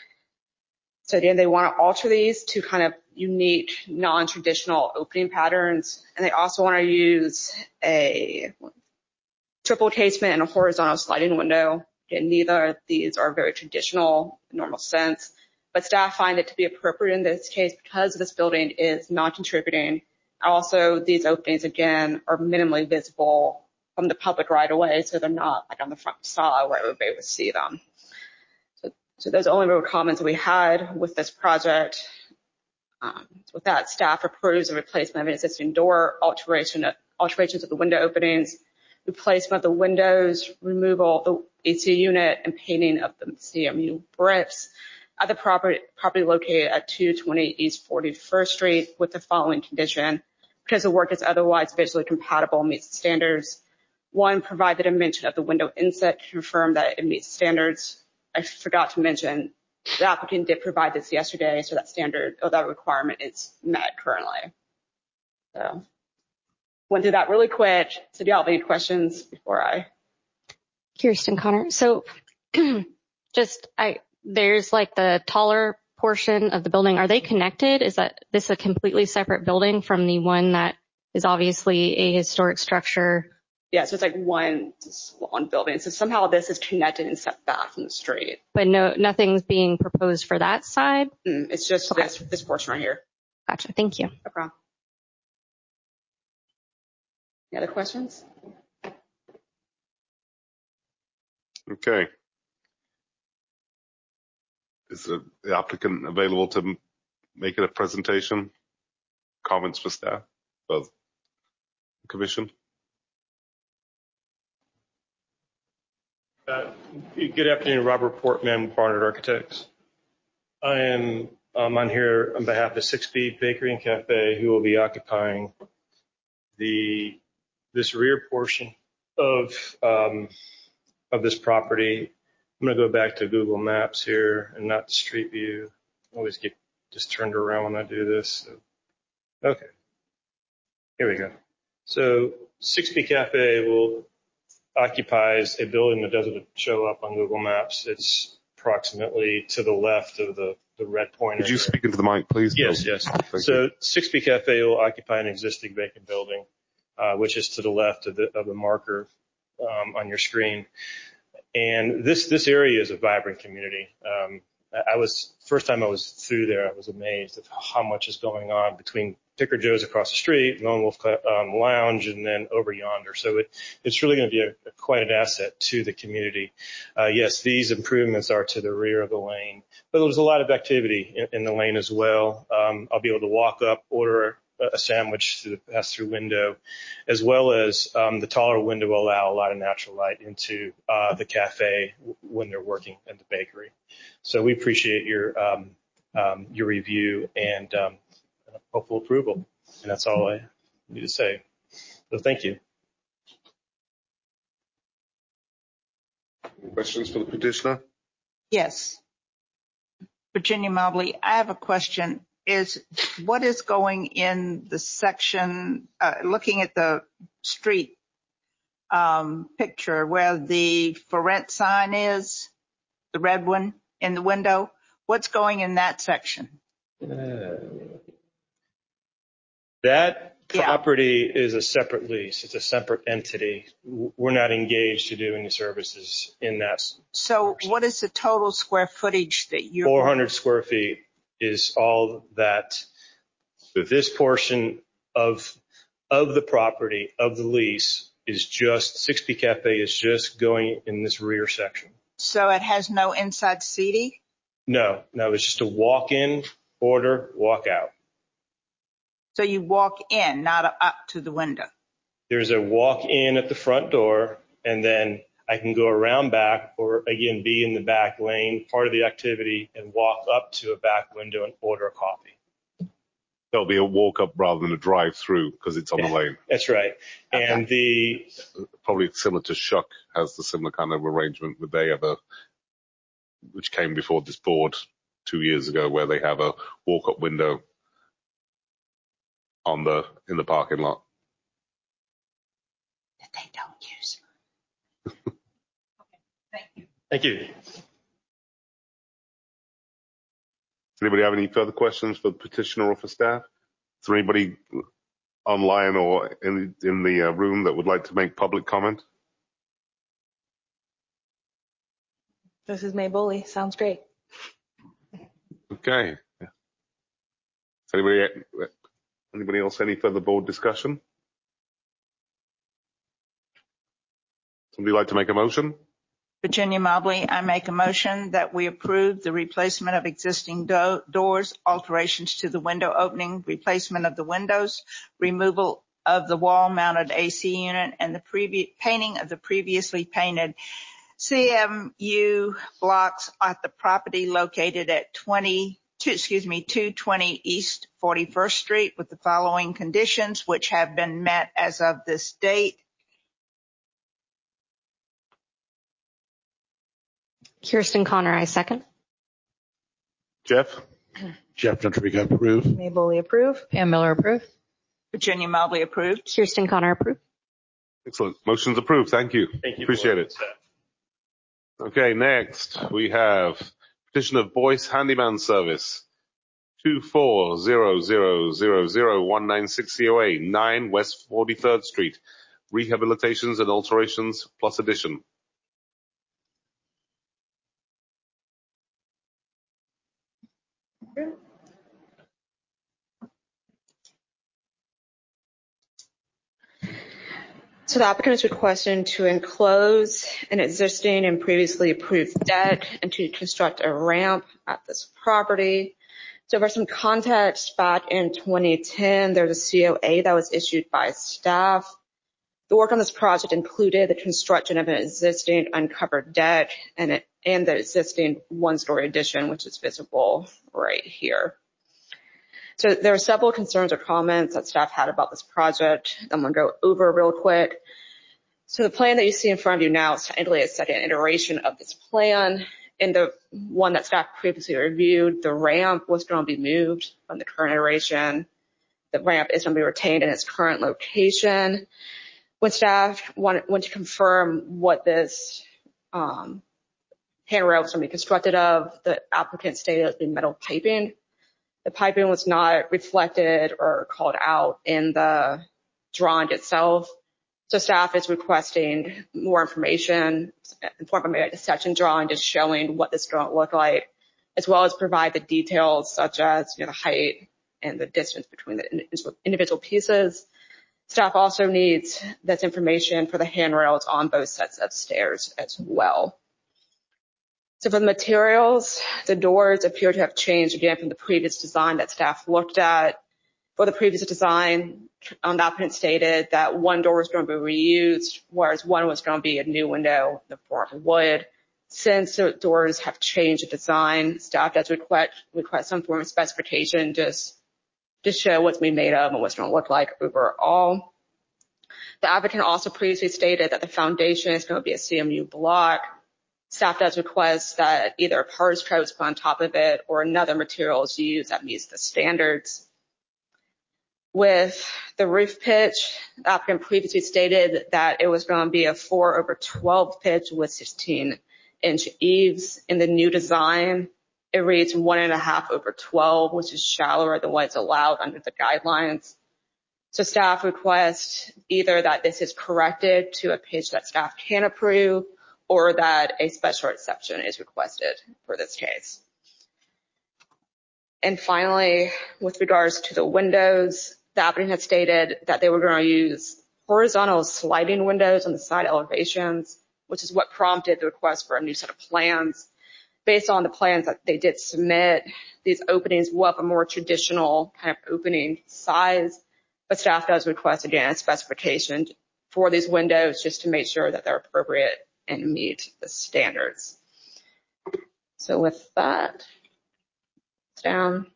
So again, they want to alter these to kind of unique, non-traditional opening patterns, and they also want to use a triple casement and a horizontal sliding window. And neither of these are very traditional, normal sense, but staff find it to be appropriate in this case because this building is non-contributing. Also, these openings, again, are minimally visible from the public right away, so they're not like on the front facade where everybody would see them. So, so those are the only real comments we had with this project. Um, with that, staff approves the replacement of an existing door, alteration, alterations of the window openings, replacement of the windows, removal of the A C unit, and painting of the C M U bricks at the property, property located at two twenty East forty-first Street with the following condition. Because the work is otherwise visually compatible and meets the standards. One, provide the dimension of the window inset to confirm that it meets standards. I forgot to mention the applicant did provide this yesterday, so that standard or that requirement is met currently. So went through that really quick. So do y'all have any questions before I? Kirsten Connor. So just, I, there's like the taller portion of the building. Are they connected? Is that this a completely separate building from the one that is obviously a historic structure? Yeah, so it's like one, one building. So somehow this is connected and set back from the street. But no, nothing's being proposed for that side? Mm, it's just okay. this, this portion right here. Gotcha. Thank you. No problem. Any other questions? Okay. Is the applicant available to make it a presentation? Comments for staff, both commission? Uh, good afternoon, Robert Portman, Barnard Architects. I am um, on here on behalf of six B Bakery and Cafe, who will be occupying the this rear portion of um, of this property. I'm going to go back to Google Maps here and not Street View. I always get just turned around when I do this. So, okay, here we go. So six B Cafe will occupies a building that doesn't show up on Google Maps. It's approximately to the left of the, the red pointer. Could you there. Speak into the mic, please? Yes, yes. Thank so you. six B Cafe will occupy an existing vacant building, uh, which is to the left of the, of the marker um, on your screen. And this, this area is a vibrant community. Um, I was, first time I was through there, I was amazed at how much is going on between Picker Joe's across the street, Lone Wolf um, Lounge, and then over yonder. So it, it's really going to be a, a, quite an asset to the community. Uh, yes, these improvements are to the rear of the lane, but there's a lot of activity in, in the lane as well. Um, I'll be able to walk up, order a sandwich through the pass-through window, as well as um, the taller window will allow a lot of natural light into uh, the cafe when they're working at the bakery. So we appreciate your um, um, your review and um, hopeful approval, and that's all I need to say. So thank you. Any questions for the petitioner? Yes. Virginia Mobley, I have a question. Is what is going in the section, uh, looking at the street um, picture where the for rent sign is, the red one in the window, what's going in that section? Uh, That Yeah. property is a separate lease. It's a separate entity. We're not engaged to doing the services in that. So what is the total square footage that you're? four hundred square feet is all that this portion of, of the property, of the lease, is just, six P Cafe is just going in this rear section. So it has no inside seating? No, no, it's just a walk-in, order, walk out. So you walk in, not up to the window? There's a walk-in at the front door, and then I can go around back or, again, be in the back lane, part of the activity, and walk up to a back window and order a coffee. There'll be a walk up rather than a drive through because it's on the lane. That's right. Okay. And the probably similar to Shuck has the similar kind of arrangement where they have a, which came before this board two years ago, where they have a walk up window on the, in the parking lot. That they don't use. Okay. Thank you. Thank you. Does anybody have any further questions for the petitioner or for staff? Is there anybody online or in, in the uh, room that would like to make public comment? This is May Boley. Sounds great. Okay. Does anybody, anybody else any further board discussion? Somebody like to make a motion? Virginia Mobley, I make a motion that we approve the replacement of existing do- doors, alterations to the window opening, replacement of the windows, removal of the wall-mounted A C unit, and the previous painting of the previously painted C M U blocks at the property located at twenty, two, excuse me, two twenty East forty-first Street with the following conditions, which have been met as of this date. Kirsten Connor, I second. Jeff? Jeff Ventrica, approve. May Boley approve. Pam Miller approve. Virginia Mobley approved. Kirsten Connor approve. Excellent. Motion's approved. Thank you. Thank you. Appreciate it. Okay, next we have petition of Boyce Handyman Service, two four zero zero zero zero one nine six C O A, nine West forty-third Street, rehabilitations and alterations plus addition. So the applicant is requesting to enclose an existing and previously approved deck and to construct a ramp at this property. So for some context, back in twenty ten, there's a C O A that was issued by staff. The work on this project included the construction of an existing uncovered deck and, it, and the existing one-story addition, which is visible right here. So there are several concerns or comments that staff had about this project. I'm going to go over real quick. So the plan that you see in front of you now is technically a second iteration of this plan. In the one that staff previously reviewed, the ramp was going to be moved from the current iteration. The ramp is going to be retained in its current location. When staff wanted, went to confirm what this um, handrail was going to be constructed of, the applicant stated it would be metal piping. The piping was not reflected or called out in the drawing itself. So staff is requesting more information in form of a section drawing just showing what this drawing looked like, as well as provide the details such as, you know, the height and the distance between the individual pieces. Staff also needs this information for the handrails on both sets of stairs as well. So for the materials, the doors appear to have changed again from the previous design that staff looked at. For the previous design, um, the applicant stated that one door was going to be reused, whereas one was going to be a new window in the form of wood. Since the doors have changed the design, staff does request, request some form of specification just to show what's being made of and what's going to look like overall. The applicant also previously stated that the foundation is going to be a C M U block. Staff does request that either a PERS coat is put on top of it or another material is used that meets the standards. With the roof pitch, the applicant previously stated that it was going to be a four over twelve pitch with sixteen inch eaves. In the new design, it reads one and a half over twelve, which is shallower than what is allowed under the guidelines. So staff requests either that this is corrected to a page that staff can approve or that a special exception is requested for this case. And finally, with regards to the windows, the applicant had stated that they were going to use horizontal sliding windows on the side elevations, which is what prompted the request for a new set of plans. Based on the plans that they did submit, these openings will have a more traditional kind of opening size, but staff does request, again, a specification for these windows just to make sure that they're appropriate and meet the standards. So with that, it's down.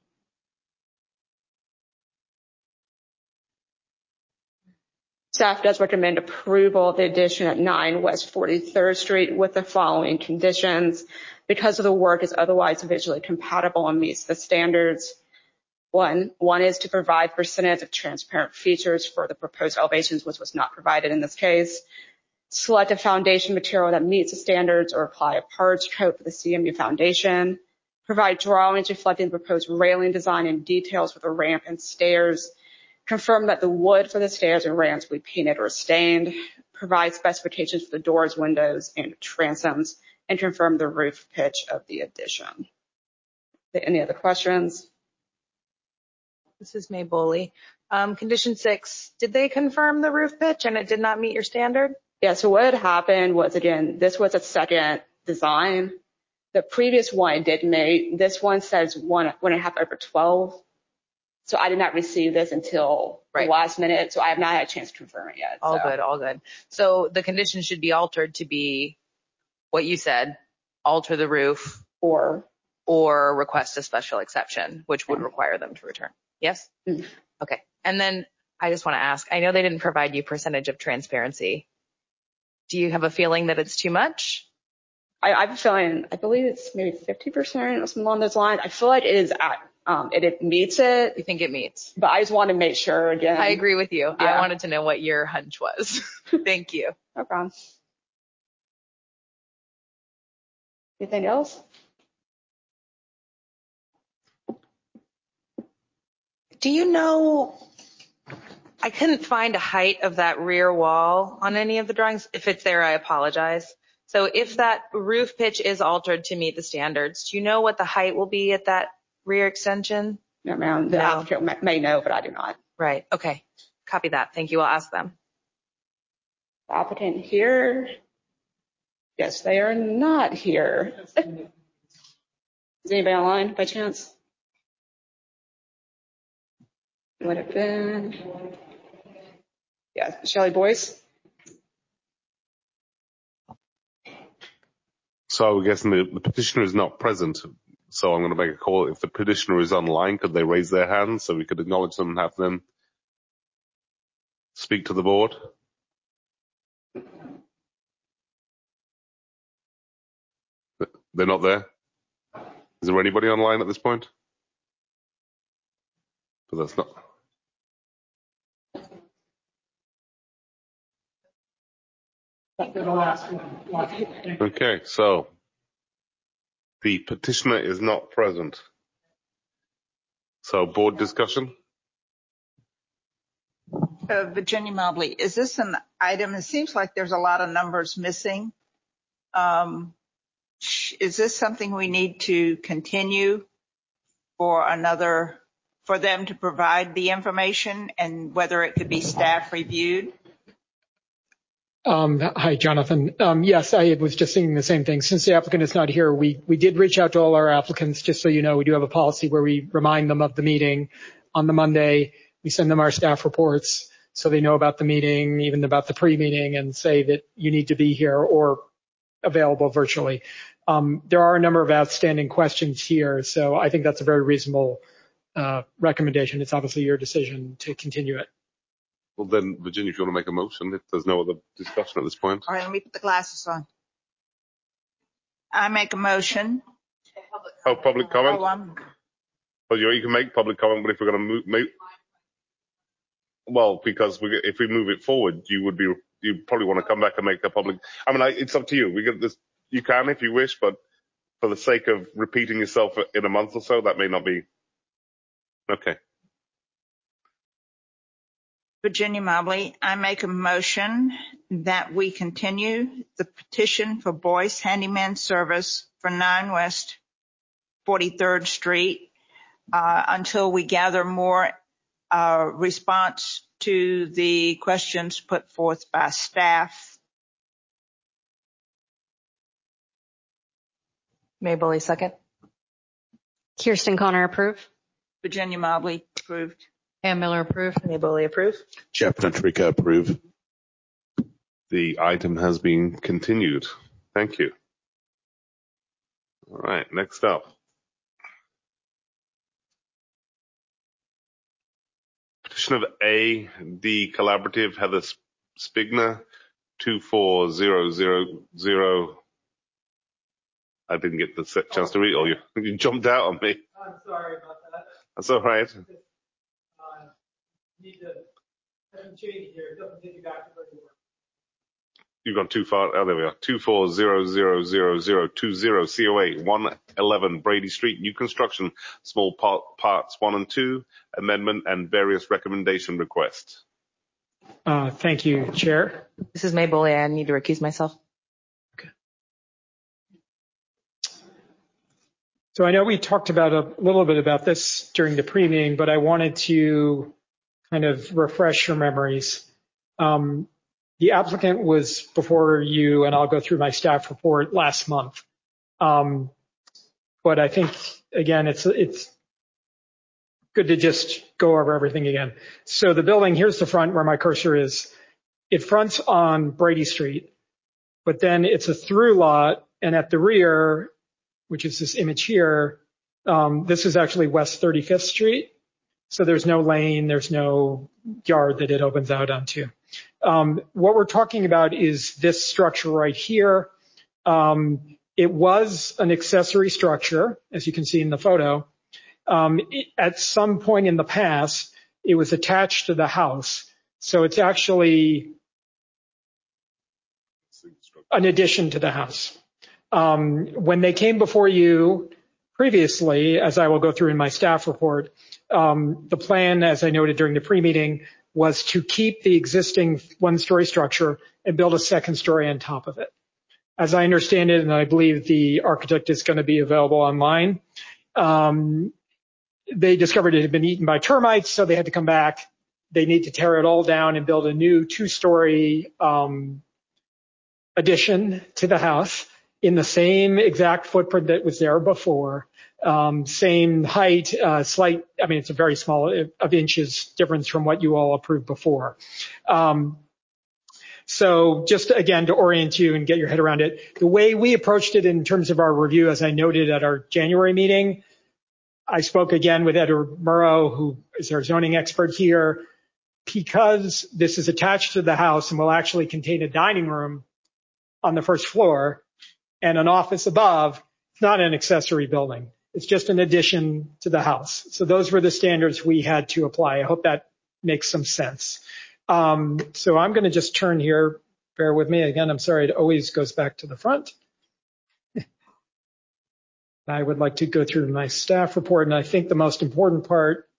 Staff does recommend approval of the addition at nine West forty-third Street with the following conditions. Because of the work is otherwise visually compatible and meets the standards. One, one is to provide percentage of transparent features for the proposed elevations, which was not provided in this case. Select a foundation material that meets the standards or apply a parts coat for the C M U foundation. Provide drawings reflecting the proposed railing design and details for the ramp and stairs. Confirm that the wood for the stairs and ramps will be painted or stained. Provide specifications for the doors, windows, and transoms, and confirm the roof pitch of the addition. Any other questions? This is May Boley. Um, condition six, did they confirm the roof pitch and it did not meet your standard? Yeah, so what had happened was, again, this was a second design. The previous one did make, this one says one, one and a half over twelve. So I did not receive this until right. the last minute, so I have not had a chance to confirm it yet. All so. good, all good. So the condition should be altered to be what you said, alter the roof or or request a special exception, which would require them to return. Yes? Mm-hmm. Okay. And then I just want to ask, I know they didn't provide you percentage of transparency. Do you have a feeling that it's too much? I, I have a feeling, I believe it's maybe fifty percent or something along those lines. I feel like it is at, um, it, it meets it. You think it meets? But I just want to make sure again. I agree with you. Yeah. I wanted to know what your hunch was. Thank you. No problem. Anything else? Do you know, I couldn't find a height of that rear wall on any of the drawings. If it's there, I apologize. So if that roof pitch is altered to meet the standards, do you know what the height will be at that rear extension? No, ma'am. The no. applicant may know, but I do not. Right. Okay. Copy that. Thank you. I'll ask them. The applicant here. Yes, they are not here. Is anybody online by chance? Would have been, yeah, Shelley Boyce. So I'm guessing the, the petitioner is not present. So I'm going to make a call. If the petitioner is online, could they raise their hand so we could acknowledge them and have them speak to the board? They're not there? Is there anybody online at this point? But that's not. Okay, so the petitioner is not present. So board discussion? Uh, Virginia Mobley, is this an item? It seems like there's a lot of numbers missing. Um, is this something we need to continue for another, for them to provide the information and whether it could be staff reviewed? Um, hi, Jonathan. Um, yes, I was just thinking the same thing. Since the applicant is not here, we, we did reach out to all our applicants. Just so you know, we do have a policy where we remind them of the meeting on the Monday. We send them our staff reports so they know about the meeting, even about the pre-meeting, and say that you need to be here or available virtually. Um, there are a number of outstanding questions here, so I think that's a very reasonable uh, recommendation. It's obviously your decision to continue it. Well, then, Virginia, if you want to make a motion, if there's no other discussion at this point. All right, let me put the glasses on. I make a motion. Oh, public comment? Oh, I'm... Well, you, you can make public comment, but if we're going to move, move well, because we, if we move it forward, you would be, you probably want to come back and make a public. I mean, I, it's up to you. We get this. You can if you wish, but for the sake of repeating yourself in a month or so, that may not be. Okay. Virginia Mobley, I make a motion that we continue the petition for Boyce Handyman Service for nine West forty-third Street uh, until we gather more uh, response to the questions put forth by staff. Mabley, second. Kirsten Connor, approve. Virginia Mobley, approved. Pam Miller, approve. Mabley, approve. Jeff Ventrica, approve. The item has been continued. Thank you. All right, next up. Petition of A D Collaborative, Heather Spigner, two four zero zero zero. I didn't get the chance to read all you. You jumped out on me. I'm sorry about that. That's all right. Uh, need to have some change here. It doesn't take you back to where you were. You've gone too far. Oh, there we are. two four zero zero zero zero two zero C O A one eleven Brady Street, new construction, small part, parts one and two, amendment and various recommendation requests. Uh, thank you, Chair. This is Mabley. I need to recuse myself. So I know we talked about a little bit about this during the pre-meeting, but I wanted to kind of refresh your memories. Um, the applicant was before you, and I'll go through my staff report last month. Um, but I think, again, it's it's good to just go over everything again. So the building, here's the front where my cursor is. It fronts on Brady Street, but then it's a through lot, and at the rear, which is this image here, um, this is actually West thirty-fifth Street. So there's no lane, there's no yard that it opens out onto. Um, what we're talking about is this structure right here. Um, it was an accessory structure, as you can see in the photo. Um, it, at some point in the past, it was attached to the house. So it's actually an addition to the house. Um, when they came before you previously, as I will go through in my staff report, um, the plan, as I noted during the pre-meeting, was to keep the existing one-story structure and build a second story on top of it. As I understand it, and I believe the architect is going to be available online, um, they discovered it had been eaten by termites, so they had to come back. They need to tear it all down and build a new two-story um, addition to the house in the same exact footprint that was there before, um, same height, uh, slight, I mean, it's a very small of inches difference from what you all approved before. Um, so just again, to orient you and get your head around it, the way we approached it in terms of our review, as I noted at our January meeting, I spoke again with Edward Murrow, who is our zoning expert here, because this is attached to the house and will actually contain a dining room on the first floor and an office above. It's not an accessory building. It's just an addition to the house. So those were the standards we had to apply. I hope that makes some sense. Um, so I'm going to just turn here. Bear with me. Again, I'm sorry, it always goes back to the front. I would like to go through my staff report, and I think the most important part.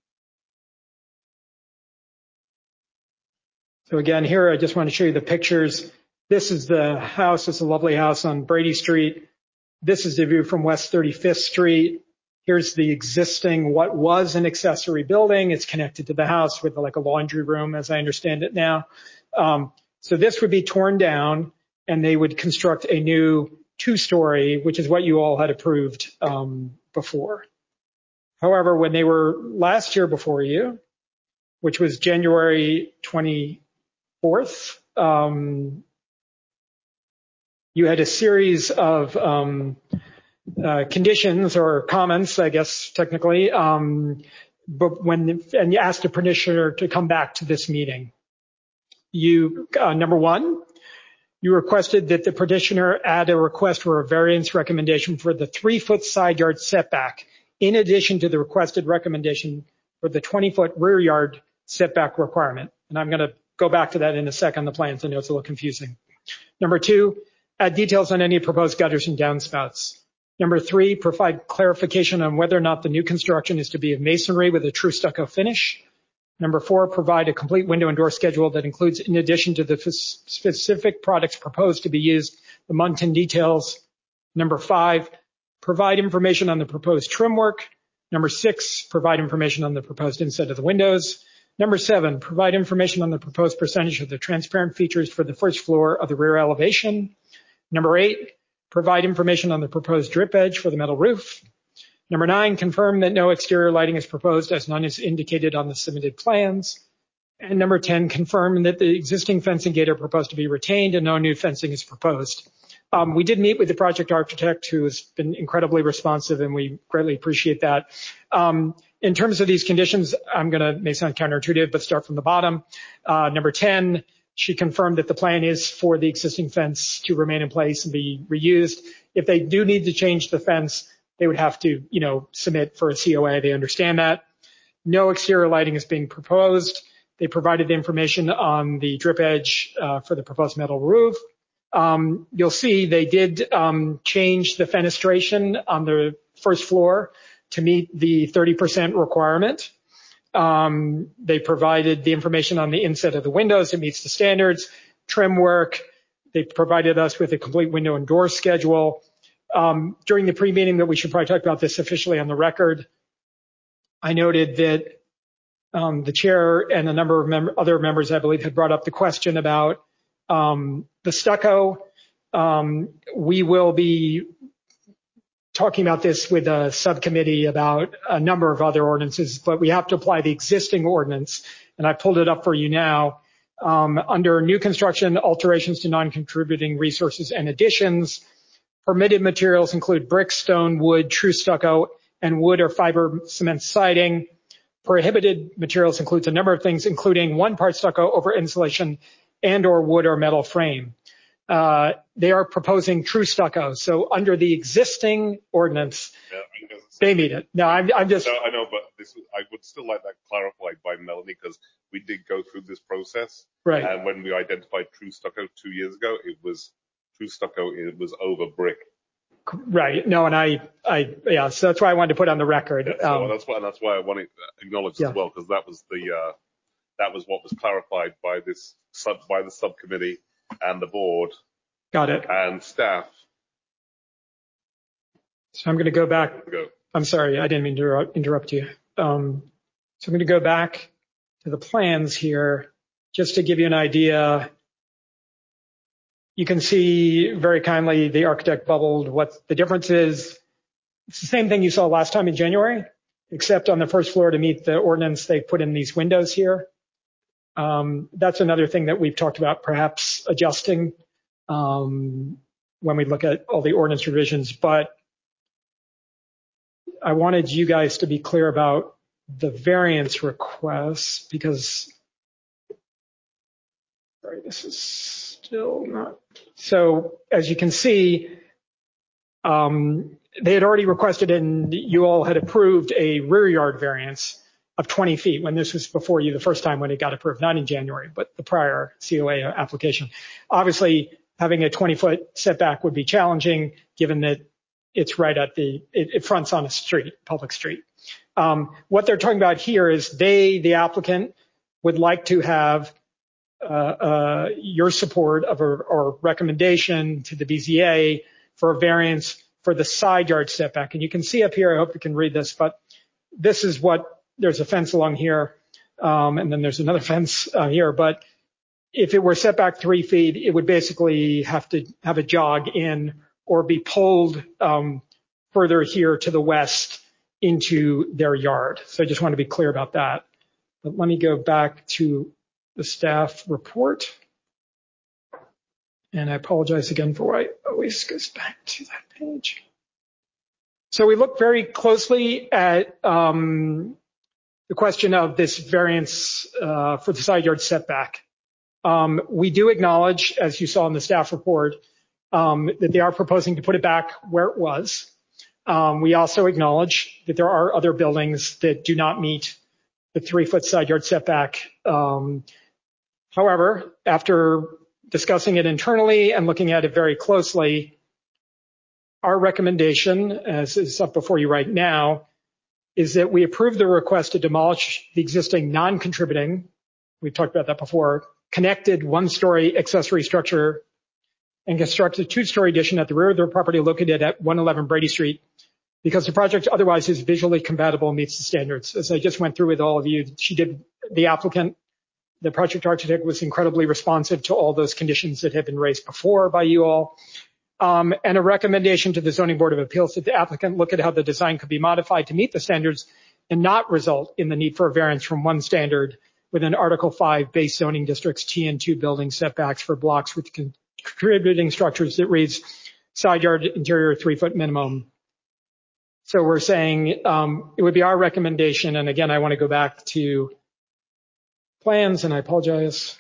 So again, here I just want to show you the pictures. This is the house. It's a lovely house on Brady Street. This is the view from West thirty-fifth Street. Here's the existing, what was an accessory building. It's connected to the house with like a laundry room, as I understand it now. Um, so this would be torn down, and they would construct a new two-story, which is what you all had approved um, before. However, when they were last year before you, which was January twenty-fourth, um, you had a series of um, uh, conditions or comments, I guess, technically, um, but when, and you asked the petitioner to come back to this meeting. You, uh, number one, you requested that the petitioner add a request for a variance recommendation for the three-foot side yard setback, in addition to the requested recommendation for the twenty-foot rear yard setback requirement. And I'm going to go back to that in a second, the plans. I know it's a little confusing. Number two, add details on any proposed gutters and downspouts. Number three, provide clarification on whether or not the new construction is to be of masonry with a true stucco finish. Number four, provide a complete window and door schedule that includes, in addition to the f- specific products proposed to be used, the Muntin details. Number five, provide information on the proposed trim work. Number six, provide information on the proposed inset of the windows. Number seven, provide information on the proposed percentage of the transparent features for the first floor of the rear elevation. Number eight, provide information on the proposed drip edge for the metal roof. Number nine, confirm that no exterior lighting is proposed as none is indicated on the submitted plans. And number ten, confirm that the existing fencing gate are proposed to be retained and no new fencing is proposed. Um, we did meet with the project architect, who has been incredibly responsive, and we greatly appreciate that. Um, in terms of these conditions, I'm going to may sound counterintuitive, but start from the bottom. Uh, number ten, she confirmed that the plan is for the existing fence to remain in place and be reused. If they do need to change the fence, they would have to, you know, submit for a C O A. They understand that. No exterior lighting is being proposed. They provided the information on the drip edge uh, for the proposed metal roof. Um, you'll see they did um, change the fenestration on the first floor to meet the thirty percent requirement. Um, they provided the information on the inset of the windows. It meets the standards. Trim work. They provided us with a complete window and door schedule. Um, during the pre-meeting that we should probably talk about this officially on the record, I noted that um, the chair and a number of mem- other members, I believe, had brought up the question about um, the stucco. Um, we will be talking about this with a subcommittee about a number of other ordinances, but we have to apply the existing ordinance, and I pulled it up for you now. Um, under new construction, alterations to non-contributing resources and additions, permitted materials include brick, stone, wood, true stucco, and wood or fiber cement siding. Prohibited materials includes a number of things, including one part stucco over insulation and or wood or metal frame. Uh, they are proposing true stucco. So under the existing ordinance, yeah, they meet it. No, I'm, I'm just. No, I know, but this, I would still like that clarified by Melanie, because we did go through this process. Right. And when we identified true stucco two years ago, it was true stucco, it was over brick. Right. No, and I, I, yeah, so that's why I wanted to put on the record. Yeah, so um, that's why, that's why I wanted to acknowledge yeah. as well, because that was the, uh, that was what was clarified by this sub, by the subcommittee and the board. Got it. And staff. So I'm going to go back. Go. I'm sorry, I didn't mean to interrupt you. Um, so I'm going to go back to the plans here just to give you an idea. You can see very kindly the architect bubbled what the difference is. It's the same thing you saw last time in January, except on the first floor to meet the ordinance, they put in these windows here. Um, that's another thing that we've talked about, perhaps adjusting um, when we look at all the ordinance revisions. But I wanted you guys to be clear about the variance requests, because, sorry, this is still not. So as you can see, um, they had already requested and you all had approved a rear yard variance of twenty feet when this was before you the first time when it got approved, not in January, but the prior C O A application. Obviously, having a twenty foot setback would be challenging given that it's right at the, it, it fronts on a street, public street. Um, what they're talking about here is they, the applicant, would like to have uh, uh, your support of a, or recommendation to the B Z A for a variance for the side yard setback. And you can see up here, I hope you can read this, but this is what, there's a fence along here, um, and then there's another fence uh, here. But if it were set back three feet, it would basically have to have a jog in or be pulled um, further here to the west into their yard. So I just want to be clear about that. But let me go back to the staff report. And I apologize again for why it always goes back to that page. So we look very closely at um, the question of this variance uh, for the side yard setback. Um, we do acknowledge, as you saw in the staff report, um, that they are proposing to put it back where it was. Um, we also acknowledge that there are other buildings that do not meet the three foot side yard setback. Um, however, after discussing it internally and looking at it very closely, our recommendation, as is up before you right now, is that we approve the request to demolish the existing non-contributing, we've talked about that before, connected one-story accessory structure and construct a two-story addition at the rear of their property located at one eleven Brady Street, because the project otherwise is visually compatible and meets the standards. As I just went through with all of you, she did, the applicant, the project architect was incredibly responsive to all those conditions that had been raised before by you all. Um, and a recommendation to the Zoning Board of Appeals that the applicant look at how the design could be modified to meet the standards and not result in the need for a variance from one standard within Article five base zoning districts T N two building setbacks for blocks with con- contributing structures that reads side yard interior three foot minimum. So we're saying um, it would be our recommendation, and again, I want to go back to plans, and I apologize.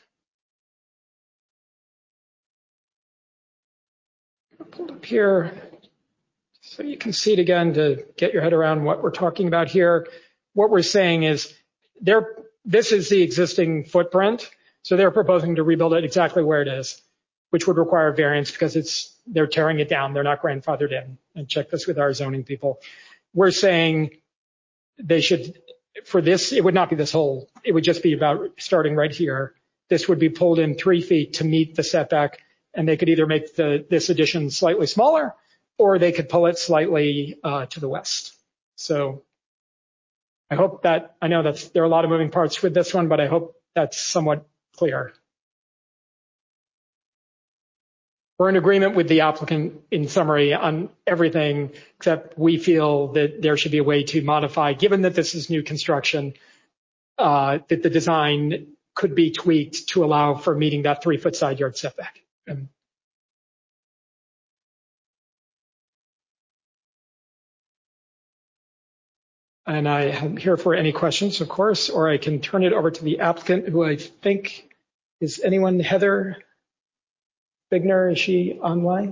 I'll pull it up here so you can see it again to get your head around what we're talking about here. What we're saying is they're, this is the existing footprint, so they're proposing to rebuild it exactly where it is, which would require variance because it's they're tearing it down. They're not grandfathered in. And check this with our zoning people. We're saying they should, for this, it would not be this whole, it would just be about starting right here. This would be pulled in three feet to meet the setback, and they could either make the this addition slightly smaller or they could pull it slightly uh, to the west. So I hope that, I know that's, there are a lot of moving parts with this one, but I hope that's somewhat clear. We're in agreement with the applicant in summary on everything, except we feel that there should be a way to modify, given that this is new construction, uh, that the design could be tweaked to allow for meeting that three foot side yard setback. And And I am here for any questions, of course, or I can turn it over to the applicant, who I think is anyone, Heather Bigner, is she online?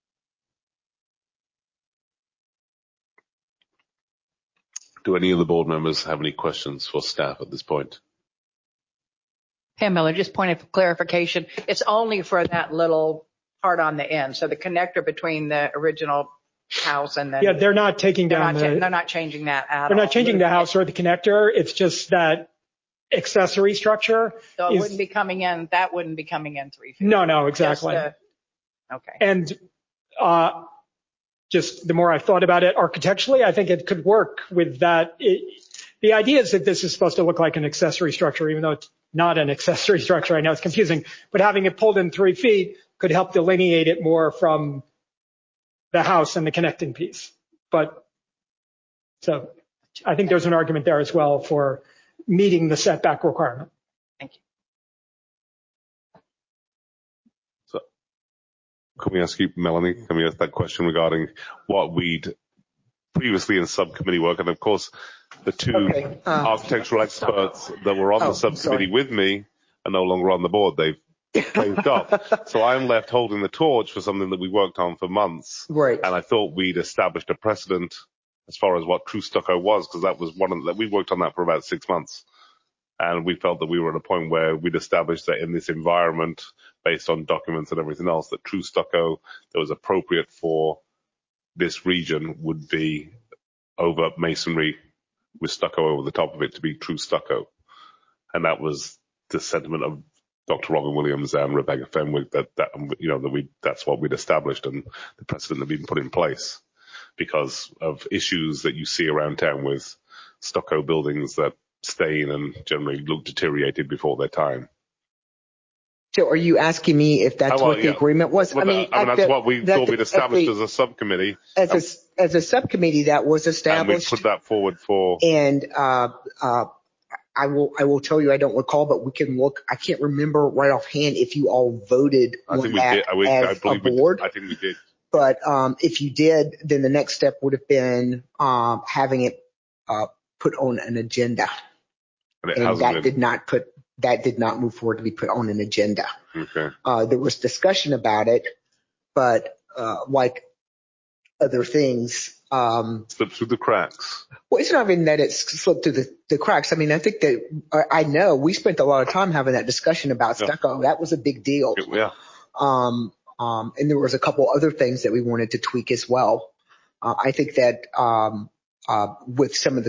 Do any of the board members have any questions for staff at this point? Pam Miller, just point of clarification. It's only for that little part on the end. So the connector between the original house and then. Yeah, they're not taking they're down not the. ta- they're not changing that at They're all. not changing the house or the connector. It's just that accessory structure. So it is, wouldn't be coming in, that wouldn't be coming in three feet. No, no, exactly. Just the, okay. And uh, just the more I've thought about it architecturally, I think it could work with that. It, the idea is that this is supposed to look like an accessory structure, even though it's not an accessory structure. I know it's confusing, but having it pulled in three feet could help delineate it more from the house and the connecting piece. But so I think there's an argument there as well for meeting the setback requirement. Thank you. So can we ask you, Melanie, can we ask that question regarding what we'd previously in subcommittee work? And of course, the two Okay, uh, architectural experts that were on oh, the subcommittee with me are no longer on the board. They've closed up. So I'm left holding the torch for something that we worked on for months. Right. And I thought we'd established a precedent as far as what true stucco was, because that was one of the, we worked on that for about six months. And we felt that we were at a point where we'd established that in this environment, based on documents and everything else, that true stucco that was appropriate for this region would be over masonry with stucco over the top of it to be true stucco. And that was the sentiment of Doctor Robin Williams and Rebecca Fenwick, that, that, you know, that we, that's what we'd established and the precedent that we'd put in place because of issues that you see around town with stucco buildings that stain and generally look deteriorated before their time. So are you asking me if that's Oh, well, what the yeah. agreement was? Well, I mean, I mean at that's the- what we that thought the- we'd established at the- as a subcommittee. As and, a, as a subcommittee that was and we established. put that forward for. And, uh, uh, I will, I will tell you, I don't recall, but we can look. I can't remember right offhand if you all voted I on think we that did. I, we, as I believe a board. We did. I think we did. But, um, if you did, then the next step would have been, um, having it, uh, put on an agenda. And, it And hasn't that been. did not put, that did not move forward to be put on an agenda. Okay. Uh, there was discussion about it, but, uh, like other things, um, Slipped through the cracks. well, it's not even that it's slipped through the, the cracks. I mean, I think that I I know we spent a lot of time having that discussion about Yeah. stucco. That was a big deal. Yeah. Um, um, and there was a couple other things that we wanted to tweak as well. Uh, I think that, um, uh, with some of the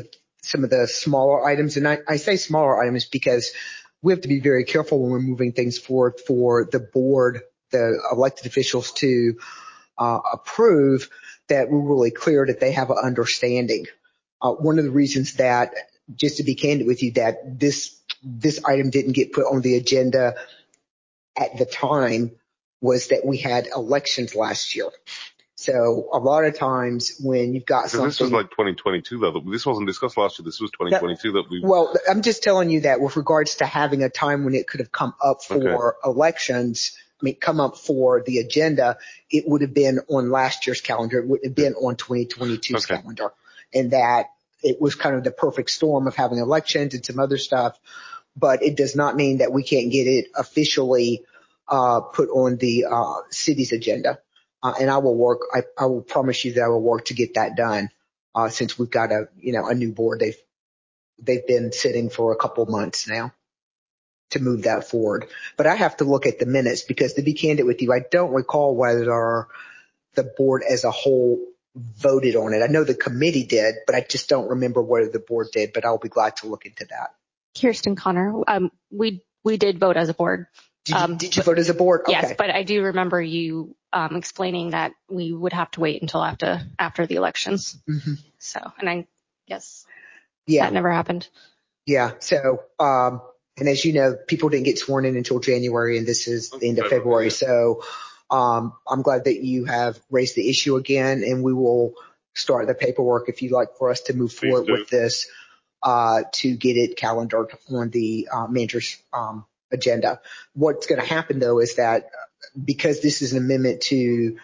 some of the smaller items. And I, I say smaller items because we have to be very careful when we're moving things forward for the board, the elected officials to uh, approve, that we're really clear that they have an understanding. Uh, one of the reasons that, just to be candid with you, that this this item didn't get put on the agenda at the time was that we had elections last year. So a lot of times when you've got something. This was like twenty twenty-two though. This wasn't discussed last year. This was twenty twenty-two that, that we. Well, I'm just telling you that with regards to having a time when it could have come up for okay. elections, I mean, come up for the agenda, it would have been on last year's calendar. It would have been on twenty twenty-two's okay. calendar. And that it was kind of the perfect storm of having elections and some other stuff. But it does not mean that we can't get it officially uh, put on the uh, city's agenda. Uh, and I will work, I, I will promise you that I will work to get that done, uh, since we've got a, you know, a new board. They've, they've been sitting for a couple months now to move that forward. But I have to look at the minutes because, to be candid with you, I don't recall whether the board as a whole voted on it. I know the committee did, but I just don't remember whether the board did, but I'll be glad to look into that. Kirsten Connor, um, we, we did vote as a board. Did you, um, did you vote as a board? Okay. Yes, but I do remember you um, explaining that we would have to wait until after after the elections. Mm-hmm. So, and I guess yeah. that never happened. Yeah. So, um, and as you know, people didn't get sworn in until January, and this is the end of February. So, um, I'm glad that you have raised the issue again, and we will start the paperwork if you'd like for us to move forward with this uh, to get it calendared on the uh, manager's um, agenda. What's going to happen though is that because this is an amendment to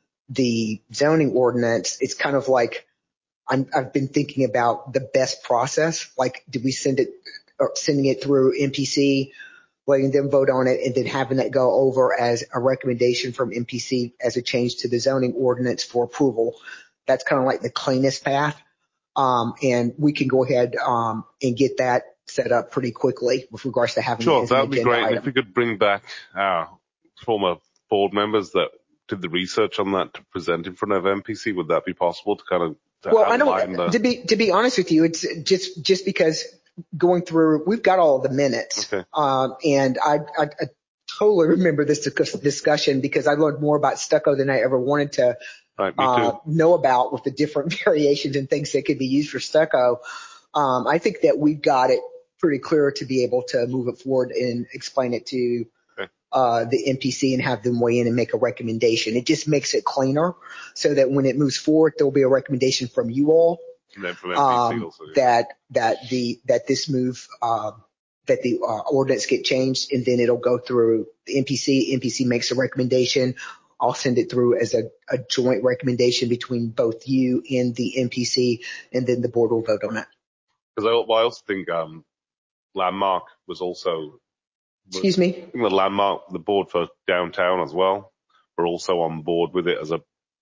the zoning ordinance, it's kind of like I'm, I've been thinking about the best process. Like, did we send it or sending it through M P C, letting them vote on it, and then having it go over as a recommendation from M P C as a change to the zoning ordinance for approval? That's kind of like the cleanest path. Um, and we can go ahead um, and get that set up pretty quickly with regards to having sure, it as an that would be great. item. If we could bring back our former board members that did the research on that to present in front of M P C, would that be possible to kind of to well, I don't. the... To be to be honest with you, it's just just because going through, we've got all the minutes, okay. um, and I, I, I totally remember this discussion because I learned more about stucco than I ever wanted to. Right, me uh, too. know about with the different variations and things that could be used for stucco. Um, I think that we've got it pretty clear to be able to move it forward and explain it to okay. uh, the M P C and have them weigh in and make a recommendation. It just makes it cleaner so that when it moves forward, there'll be a recommendation from you all and then from M P C um, also, yeah. that that the that this move uh, that the uh, ordinance get changed, and then it'll go through the M P C. M P C makes a recommendation. I'll send it through as a, a joint recommendation between both you and the M P C, and then the board will vote on it. Because I, I also think um, Landmark was also. Excuse me? I think the Landmark, the board for downtown as well, were also on board with it as a.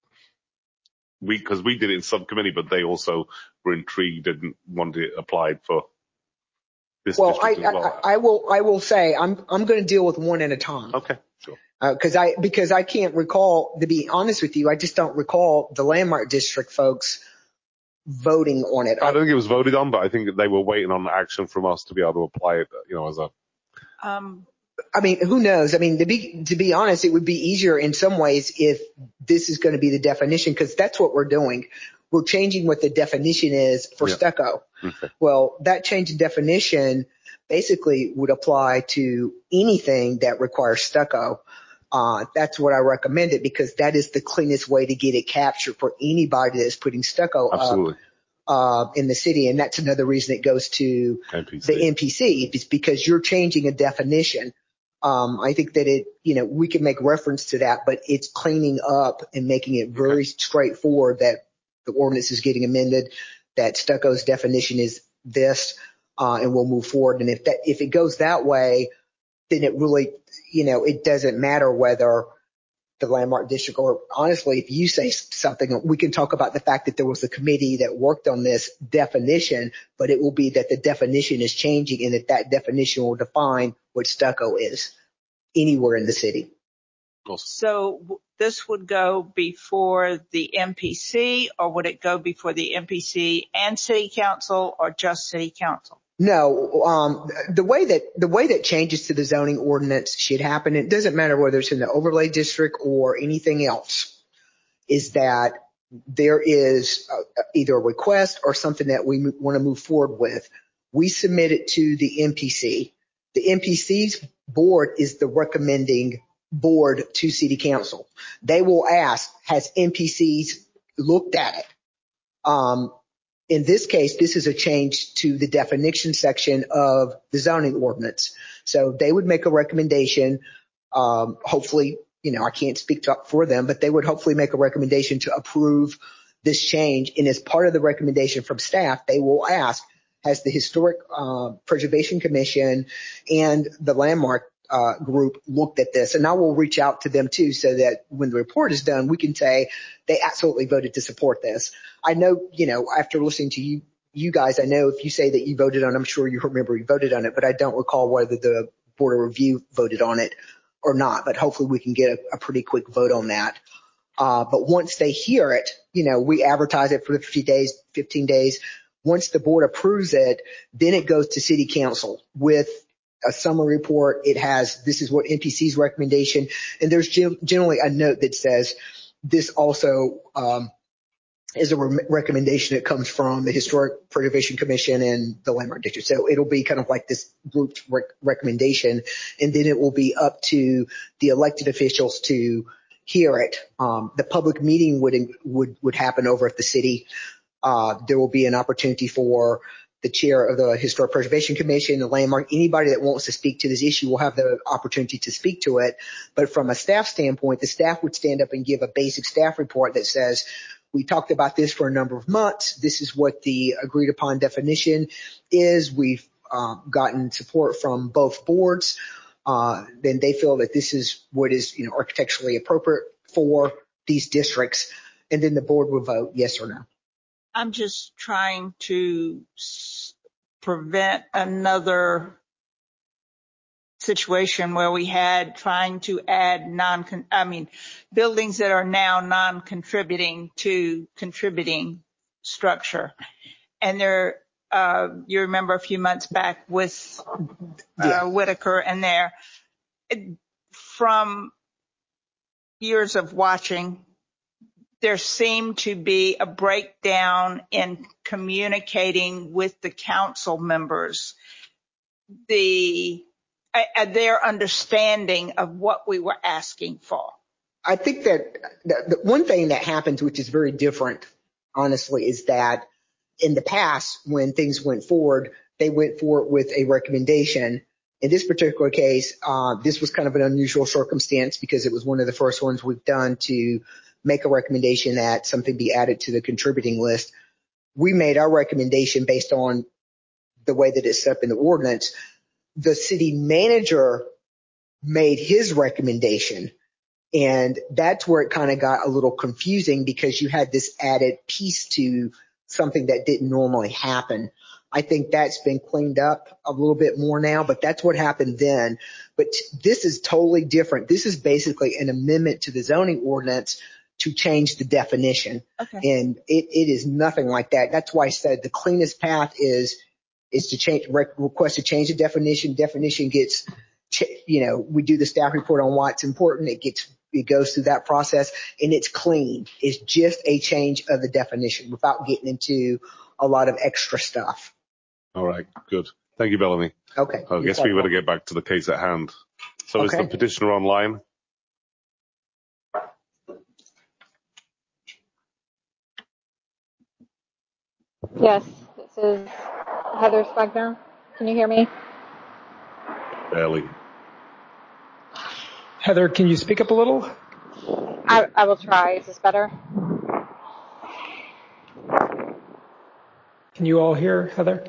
We because we did it in subcommittee, but they also were intrigued and wanted it applied for this well, district I, as well. I, I will. I will say I'm I'm going to deal with one at a time. Okay, sure. Because uh, I because I can't recall, to be honest with you, I just don't recall the Landmark District folks voting on it. I don't think it was voted on, but I think they were waiting on action from us to be able to apply it, you know, as a. Um, I mean, who knows? I mean, to be to be honest, it would be easier in some ways if this is going to be the definition, because that's what we're doing. We're changing what the definition is for yeah. stucco. Okay. Well, that change in definition basically would apply to anything that requires stucco. Uh, that's what I recommended, because that is the cleanest way to get it captured for anybody that's putting stucco Absolutely. up uh, in the city. And that's another reason it goes to M P C. The M P C. It's because you're changing a definition. Um, I think that it, you know, we can make reference to that, but it's cleaning up and making it very okay. straightforward that the ordinance is getting amended, that stucco's definition is this, uh, and we'll move forward. And if that, if it goes that way, then it really, you know, it doesn't matter whether the Landmark District, or honestly, if you say something, we can talk about the fact that there was a committee that worked on this definition, but it will be that the definition is changing and that that definition will define what stucco is anywhere in the city. course. So w- this would go before the M P C, or would it go before the M P C and City Council, or just City Council? No, um, the way that the way that changes to the zoning ordinance should happen, it doesn't matter whether it's in the overlay district or anything else, is that there is uh, either a request or something that we m- want to move forward with. We submit it to the M P C. The M P C's board is the recommending board to City Council. They will ask, has M P Cs looked at it? Um, in this case, this is a change to the definition section of the zoning ordinance. So they would make a recommendation. Um, hopefully, you know, I can't speak to, for them, but they would hopefully make a recommendation to approve this change. And as part of the recommendation from staff, they will ask, has the Historic uh, Preservation Commission and the Landmark uh, group looked at this? And I will reach out to them too, so that when the report is done, we can say they absolutely voted to support this. I know, you know, after listening to you, you guys, I know if you say that you voted on it, I'm sure you remember you voted on it, but I don't recall whether the Board of Review voted on it or not. But hopefully we can get a, a pretty quick vote on that. Uh, but once they hear it, you know, we advertise it for fifty days, fifteen days. Once the board approves it, then it goes to City Council with a summary report. It has, this is what N P C's recommendation. And there's generally a note that says this also, um, is a re- recommendation that comes from the Historic Preservation Commission and the Landmark District. So it'll be kind of like this grouped rec- recommendation, and then it will be up to the elected officials to hear it. Um, the public meeting would, would, would happen over at the city. Uh, there will be an opportunity for the chair of the Historic Preservation Commission, the Landmark, anybody that wants to speak to this issue will have the opportunity to speak to it. But from a staff standpoint, the staff would stand up and give a basic staff report that says, we talked about this for a number of months. This is what the agreed upon definition is. We've uh, gotten support from both boards. Uh, then they feel that this is what is, you know, architecturally appropriate for these districts. And then the board will vote yes or no. I'm just trying to s- prevent another situation where we had trying to add non, I mean, buildings that are now non-contributing to contributing structure. And there, uh, you remember a few months back with uh, yeah. Whitaker and there, it, from years of watching, there seemed to be a breakdown in communicating with the council members, the uh, their understanding of what we were asking for. I think that the, the one thing that happens, which is very different, honestly, is that in the past, when things went forward, they went forward with a recommendation. In this particular case, uh, this was kind of an unusual circumstance because it was one of the first ones we've done to make a recommendation that something be added to the contributing list. We made our recommendation based on the way that it's set up in the ordinance. The city manager made his recommendation, and that's where it kind of got a little confusing because you had this added piece to something that didn't normally happen. I think that's been cleaned up a little bit more now, but that's what happened then. But this is totally different. This is basically an amendment to the zoning ordinance to change the definition. Okay. And it, it is nothing like that. That's why I said the cleanest path is, is to change, request to change the definition. Definition gets, you know, we do the staff report on what's important. It gets, it goes through that process and it's clean. It's just a change of the definition without getting into a lot of extra stuff. All right, good. Thank you, Bellamy. Okay. I guess we better get back to the case at hand. So okay. Is the petitioner online? Yes, this is Heather Spagner. Can you hear me? Barely. Heather, can you speak up a little? I, I will try. Is this better? Can you all hear Heather?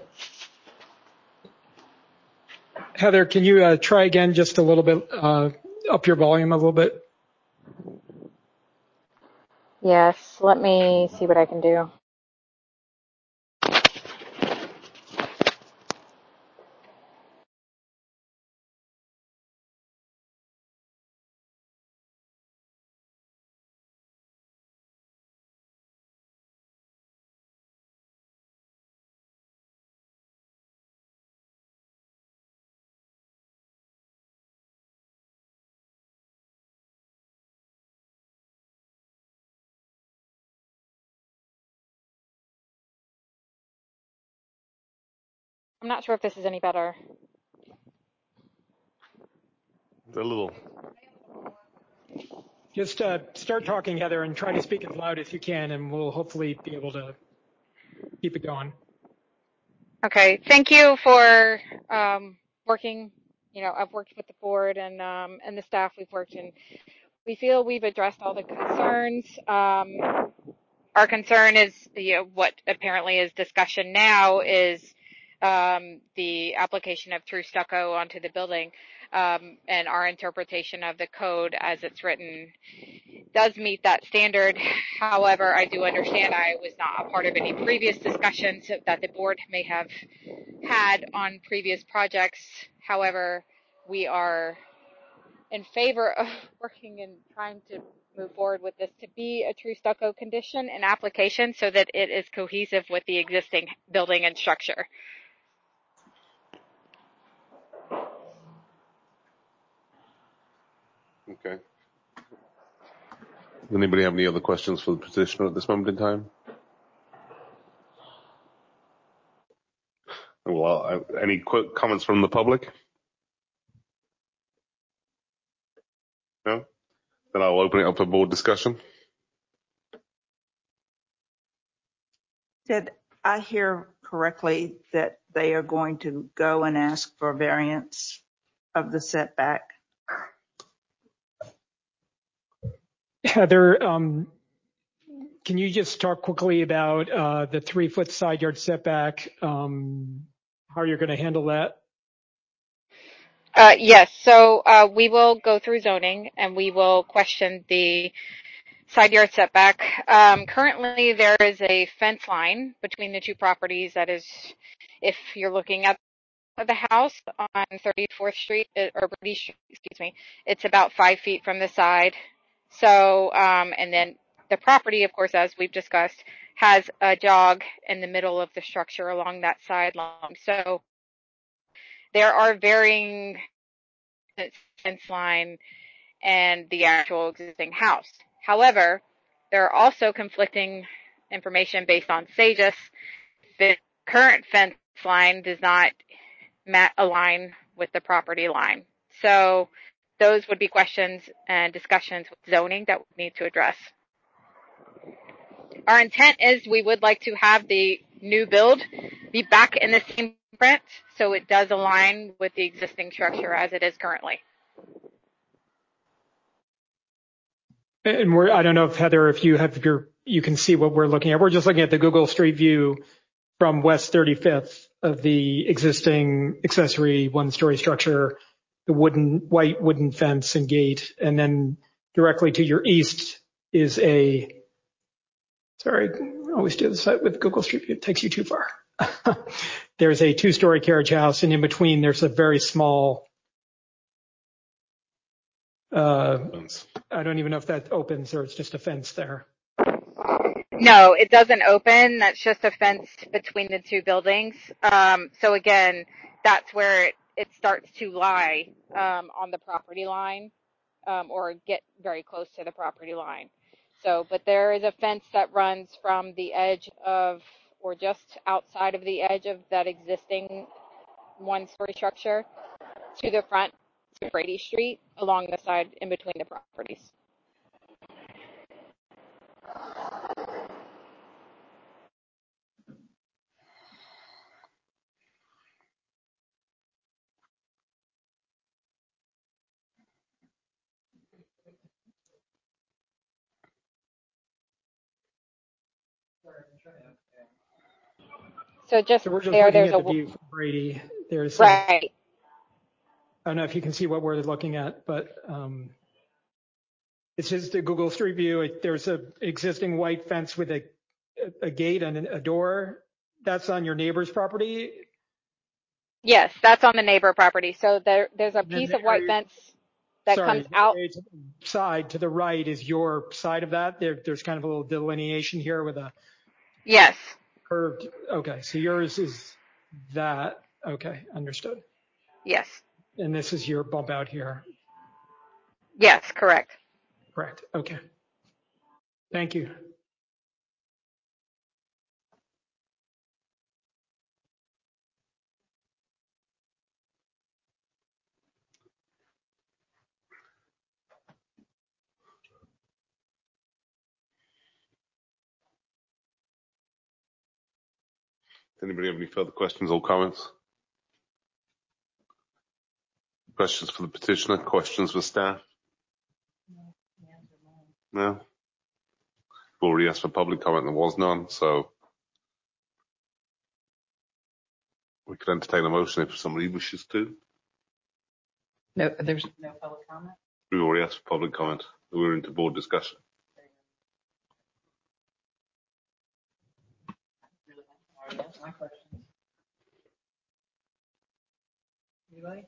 Heather, can you uh, try again just a little bit, uh, up your volume a little bit? Yes, let me see what I can do. I'm not sure if this is any better. A little. Just uh, start talking, Heather, and try to speak as loud as you can, and we'll hopefully be able to keep it going. Okay, thank you for um, working. You know, I've worked with the board and um, and the staff we've worked in. We feel we've addressed all the concerns. Um, our concern is, you know, what apparently is discussion now is um, the application of true stucco onto the building, um, and our interpretation of the code as it's written does meet that standard. However, I do understand I was not a part of any previous discussions that the board may have had on previous projects. However, we are in favor of working and trying to move forward with this to be a true stucco condition and application so that it is cohesive with the existing building and structure. Okay. Does anybody have any other questions for the petitioner at this moment in time? Well, uh, any quick comments from the public? No? Then I'll open it up for board discussion. Did I hear correctly that they are going to go and ask for variance of the setback? Heather, um, can you just talk quickly about uh, the three-foot side yard setback, um, how you're going to handle that? Uh, yes, so uh, we will go through zoning and we will question the side yard setback. Um, currently, there is a fence line between the two properties that is, if you're looking at the house on thirty-fourth Street, or Brady Street, excuse me, it's about five feet from the side. So, um, and then the property, of course, as we've discussed, has a jog in the middle of the structure along that sideline. So there are varying fence line and the actual existing house. However, there are also conflicting information based on SAGIS. The current fence line does not align with the property line. So those would be questions and discussions with zoning that we need to address. Our intent is we would like to have the new build be back in the same print so it does align with the existing structure as it is currently. And we're, I don't know if Heather, if you have your, you can see what we're looking at. We're just looking at the Google Street View from West thirty-fifth of the existing accessory one-story structure, the wooden, white wooden fence and gate. And then directly to your east is a, sorry, I always do this with Google Street View. It takes you too far. There's a two-story carriage house, and in between there's a very small, uh, I don't even know if that opens or it's just a fence there. No, it doesn't open. That's just a fence between the two buildings. Um, so again, that's where it, it starts to lie um, on the property line, um, or get very close to the property line. So, but there is a fence that runs from the edge of, or just outside of the edge of that existing one-story structure to the front to Brady Street along the side in between the properties. So just, so we're just there, looking there's at a the view from Brady. There's right. A, I don't know if you can see what we're looking at, but um, it's just a Google Street View. There's a existing white fence with a, a gate and a door. That's on your neighbor's property. Yes, that's on the neighbor property. So there, there's a piece of white fence that Sorry, comes out. to the side to the right is your side of that. There, there's kind of a little delineation here with a yes curved. Okay, so yours is that. Okay, understood. Yes. And this is your bump out here. Yes, correct. Correct. Okay. Thank you. Anybody have any further questions or comments? Questions for the petitioner? Questions for staff? No? We've already asked for public comment. There was none, so we could entertain a motion if somebody wishes to. No, there's no public comment. We already asked for public comment. We're into board discussion. That's my question. Anybody?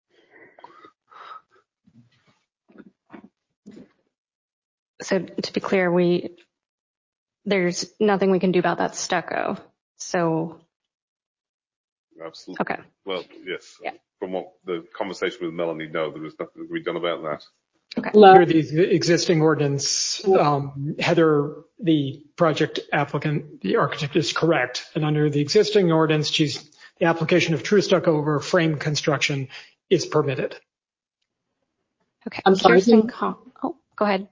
So to be clear, we there's nothing we can do about that stucco. So Absolutely. okay. Well, yes. Yeah. From what the conversation with Melanie, no, there was nothing that could be done about that. Okay. Under the existing ordinance, um, Heather, the project applicant, the architect is correct. And under the existing ordinance, she's, the application of true stucco over frame construction is permitted. Okay. I'm sorry. Kirsten Con- oh, go ahead.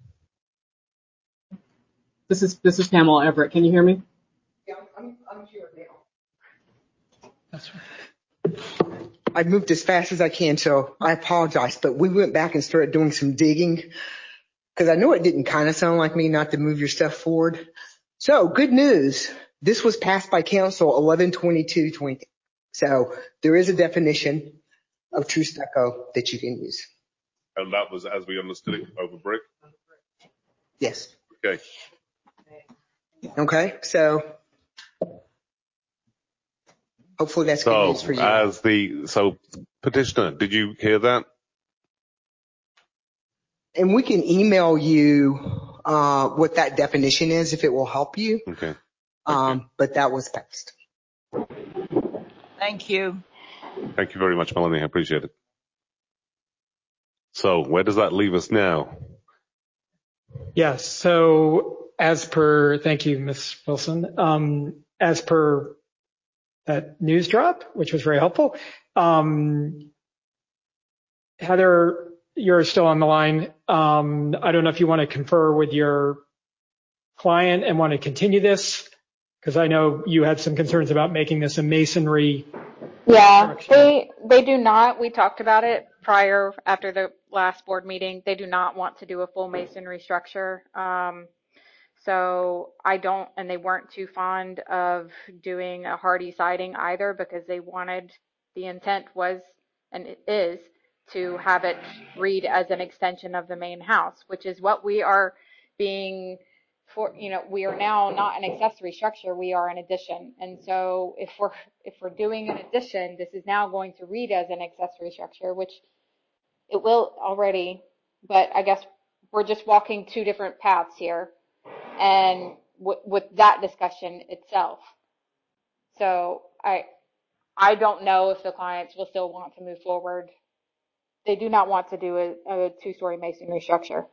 This is this is Pamela Everett. Can you hear me? Yeah, I'm, I'm here now. That's right. I moved as fast as I can, so I apologize. But we went back and started doing some digging because I know it didn't kind of sound like me not to move your stuff forward. So good news. This was passed by council eleven twenty-two twenty. So there is a definition of true stucco that you can use. And that was, as we understood it, over brick? Yes. Okay. Okay. So hopefully that's good So, news for you. as the, so petitioner, did you hear that? And we can email you uh, what that definition is if it will help you. Okay. Um, you. But that was passed. Thank you. Thank you very much, Melanie. I appreciate it. So where does that leave us now? Yes. So as per, thank you, Miz Wilson. Um, as per that news drop, which was very helpful. Um, Heather, you're still on the line. Um, I don't know if you want to confer with your client and want to continue this, because I know you had some concerns about making this a masonry. Yeah, they they do not. We talked about it prior, after the last board meeting. They do not want to do a full masonry structure. Um, so I don't, and they weren't too fond of doing a hardy siding either, because they wanted, the intent was, and it is, to have it read as an extension of the main house, which is what we are being for, you know, we are now not an accessory structure, we are an addition. And so if we're, if we're doing an addition, this is now going to read as an accessory structure, which it will already, but I guess we're just walking two different paths here, and w- with that discussion itself. So I, I don't know if the clients will still want to move forward. They do not want to do a, a two-story masonry structure.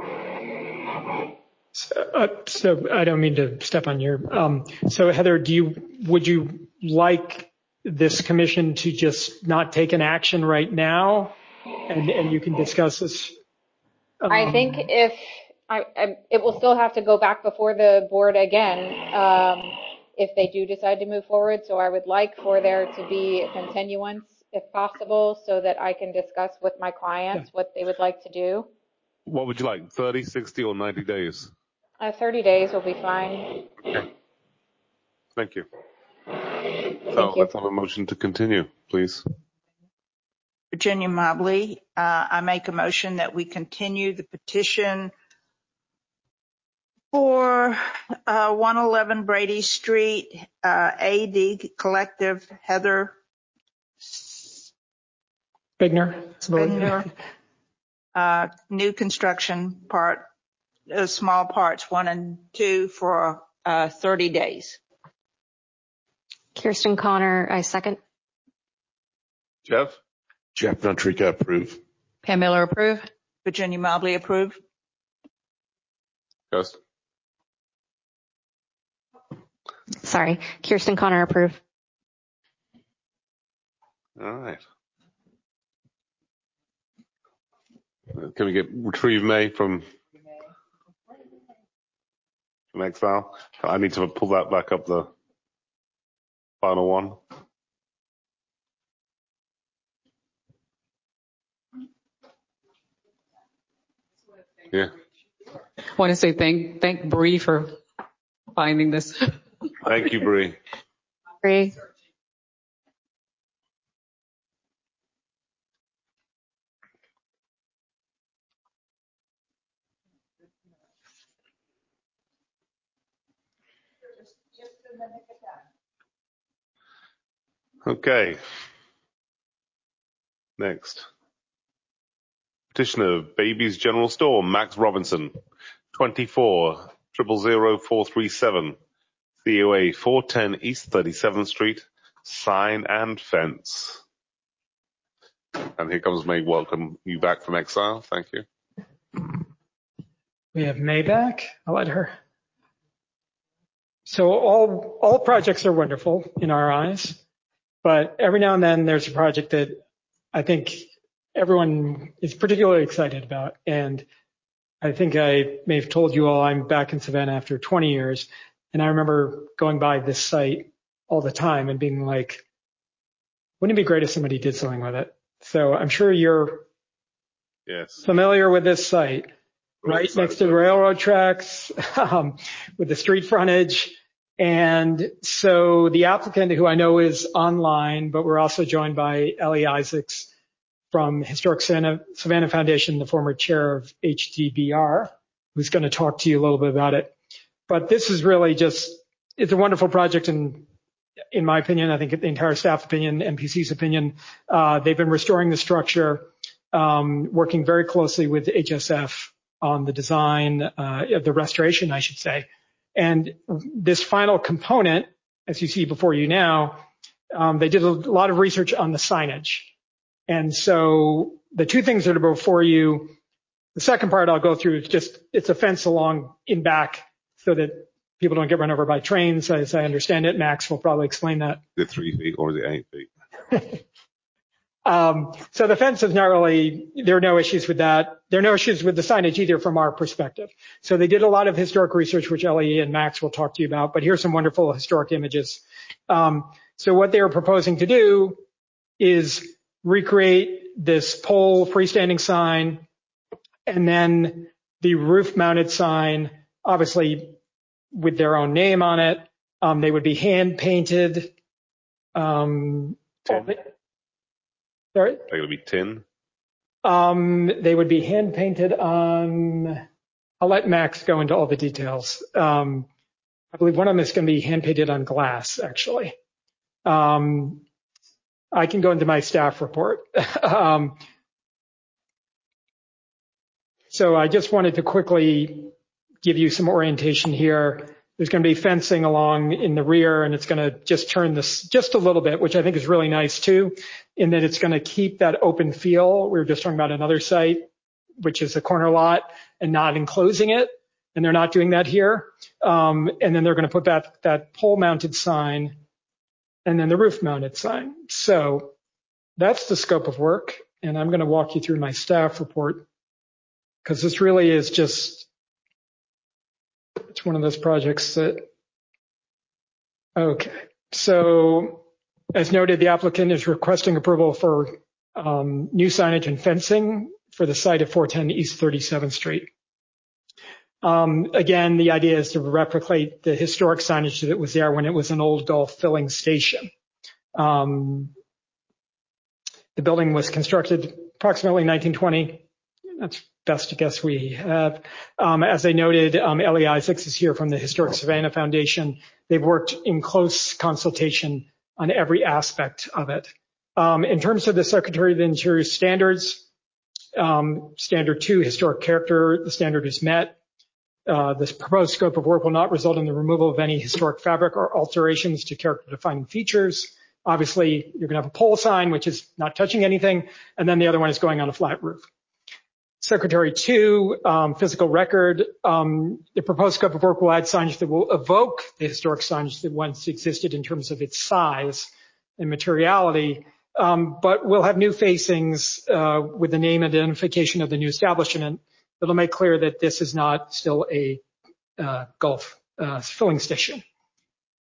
So, uh, so I don't mean to step on your, um, so Heather, do you, would you like this commission to just not take an action right now, and, and you can discuss this? Um, I think if, I, I, it will still have to go back before the board again, um, if they do decide to move forward. So I would like for there to be a continuance, if possible, so that I can discuss with my clients yeah. what they would like to do. What would you like, thirty, sixty, or ninety days? Uh, thirty days will be fine. Okay. Thank you. Thank so you. Let's have a motion to continue, please. Virginia Mobley, uh, I make a motion that we continue the petition for uh, one eleven Brady Street, uh, A D Collective, Heather Bigner. Bigner, uh, new construction part, uh, small parts one and two for uh, thirty days. Kirsten Connor, I second. Jeff? Jeff Ventrica, approve. Pam Miller, approve. Virginia Mobley, approve. Ghost? Sorry, Kirsten Connor, approve. All right. Can we get retrieve May from, from X-File? I need to pull that back up the Final one. Yeah. I want to say thank thank Bree for finding this. Thank you, Bree. Bree. Okay. Next. Petitioner, Baby's General Store, Max Robinson, twenty-four zero zero four three seven, C O A four ten East thirty-seventh Street, sign and fence. And here comes May. Welcome you back from exile. Thank you. We have May back. I'll let her. So all all projects are wonderful in our eyes, but every now and then there's a project that I think everyone is particularly excited about. And I think I may have told you all I'm back in Savannah after twenty years. And I remember going by this site all the time and being like, wouldn't it be great if somebody did something with it? So I'm sure you're yes. familiar with this site, right next to the railroad tracks, um, with the street frontage. And so the applicant, who I know is online, but we're also joined by Ellie Isaacs from Historic Savannah, Savannah Foundation, the former chair of H D B R, who's going to talk to you a little bit about it. But this is really just, it's a wonderful project. And in my opinion, I think the entire staff opinion, N P C's opinion, uh, they've been restoring the structure, um, working very closely with H S F on the design, uh, of the restoration, I should say. And this final component, as you see before you now, um, they did a lot of research on the signage. And so the two things that are before you, the second part I'll go through is just, it's a fence along in back so that people don't get run over by trains, as I understand it. Max will probably explain that. The three feet or the eight feet? um, so the fence is not really, there are no issues with that. There are no issues with the signage either from our perspective. So they did a lot of historic research, which Ellie and Max will talk to you about, but here's some wonderful historic images. Um, so what they are proposing to do is recreate this pole freestanding sign and then the roof mounted sign, obviously with their own name on it. Um, they would be hand painted. Um, tin. Sorry? They're going to be tin. Um, they would be hand painted on, I'll let Max go into all the details. Um, I believe one of them is going to be hand painted on glass, actually. Um, I can go into my staff report. um, so I just wanted to quickly give you some orientation here. There's going to be fencing along in the rear, and it's going to just turn this just a little bit, which I think is really nice too, in that it's going to keep that open feel. We were just talking about another site, which is a corner lot, and not enclosing it, and they're not doing that here. Um, and then they're going to put that, that pole-mounted sign and then the roof-mounted sign. So that's the scope of work, and I'm going to walk you through my staff report because this really is just, it's one of those projects that, okay. So as noted, the applicant is requesting approval for um, new signage and fencing for the site of four ten East thirty-seventh Street. Um, again, the idea is to replicate the historic signage that was there when it was an old Gulf filling station. Um, the building was constructed approximately nineteen twenty. That's best to guess we have. Um, as I noted, um, Ellie Isaacs is here from the Historic Savannah Foundation. They've worked in close consultation on every aspect of it. Um, in terms of the Secretary of the Interior standards, um, standard two, historic character, the standard is met. Uh, this proposed scope of work will not result in the removal of any historic fabric or alterations to character defining features. Obviously, you're going to have a pole sign, which is not touching anything, and then the other one is going on a flat roof. Secretary two, um, physical record. Um, the proposed scope of work will add signage that will evoke the historic signage that once existed in terms of its size and materiality, um, but we'll have new facings uh, with the name identification of the new establishment that'll make clear that this is not still a uh, Gulf uh, filling station.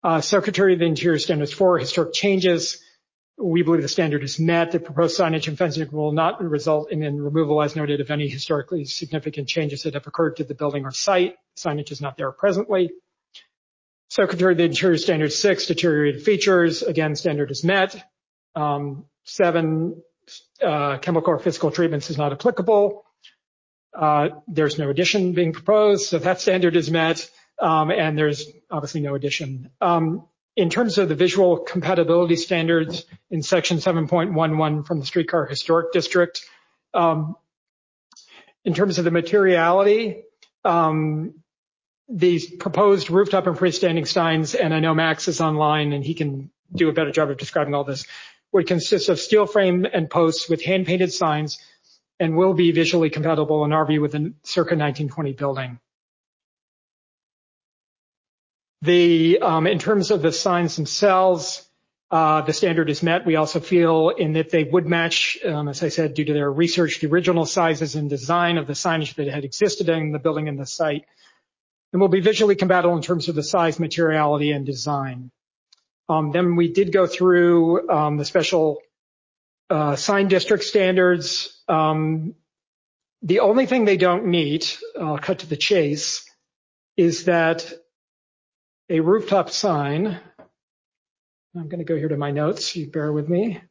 Uh, Secretary of the Interior standards for historic changes. We believe the standard is met. The proposed signage and fencing will not result in, in removal as noted of any historically significant changes that have occurred to the building or site. Signage is not there presently. Secretary of the Interior standard six, deteriorated features. Again, standard is met. Um, seven, uh, chemical or physical treatments is not applicable. Uh, there's no addition being proposed, so that standard is met. Um, and there's obviously no addition. Um, in terms of the visual compatibility standards in section seven point one one from the Streetcar Historic District, um, in terms of the materiality, um, these proposed rooftop and freestanding signs, and I know Max is online and he can do a better job of describing all this, would consist of steel frame and posts with hand-painted signs and will be visually compatible in our view with a circa nineteen twenty building. The, um, in terms of the signs themselves, uh, the standard is met. We also feel in that they would match, um, as I said, due to their research, the original sizes and design of the signage that had existed in the building and the site, and will be visually compatible in terms of the size, materiality, and design. Um, then we did go through um, the special uh, sign district standards. Um, the only thing they don't meet, I'll cut to the chase, is that a rooftop sign, I'm going to go here to my notes, you bear with me.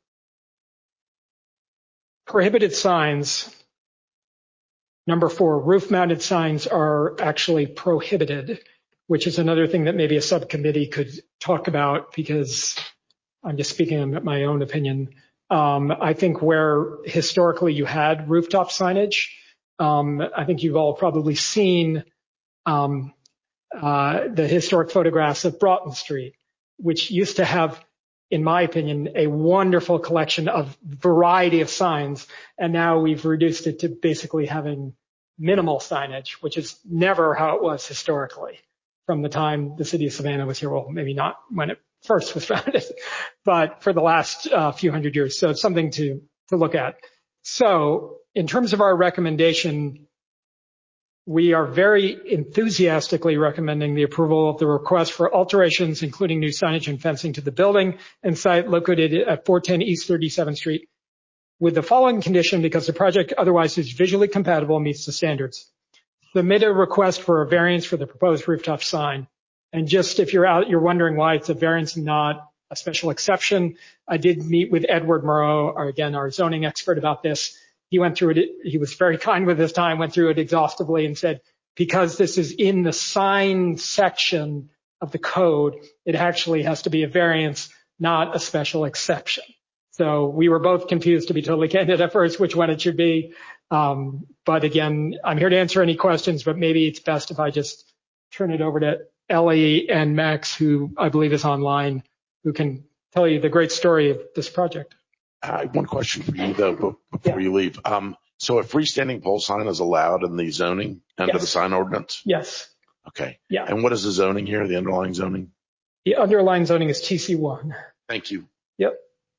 Prohibited signs, number four, roof-mounted signs are actually prohibited, which is another thing that maybe a subcommittee could talk about because I'm just speaking of my own opinion. Um, I think where historically you had rooftop signage, um, I think you've all probably seen um, Uh, the historic photographs of Broughton Street, which used to have, in my opinion, a wonderful collection of variety of signs. And now we've reduced it to basically having minimal signage, which is never how it was historically from the time the city of Savannah was here. Well, maybe not when it first was founded, but for the last uh, few hundred years. So it's something to, to look at. So in terms of our recommendation, we are very enthusiastically recommending the approval of the request for alterations, including new signage and fencing to the building and site located at four ten East thirty-seventh Street, with the following condition because the project otherwise is visually compatible and meets the standards. Submit a request for a variance for the proposed rooftop sign. And just if you're out, you're wondering why it's a variance and not a special exception, I did meet with Edward Moreau, our, again, our zoning expert about this. He went through it. He was very kind with his time, went through it exhaustively and said, because this is in the sign section of the code, it actually has to be a variance, not a special exception. So we were both confused, to be totally candid at first, which one it should be. Um, but again, I'm here to answer any questions, but maybe it's best if I just turn it over to Ellie and Max, who I believe is online, who can tell you the great story of this project. Uh, one question for you, though, before yeah. you leave. Um, so a freestanding pole sign is allowed in the zoning under yes. the sign ordinance? Yes. Okay. Yeah. And what is the zoning here, the underlying zoning? The underlying zoning is T C one. Thank you. Yep.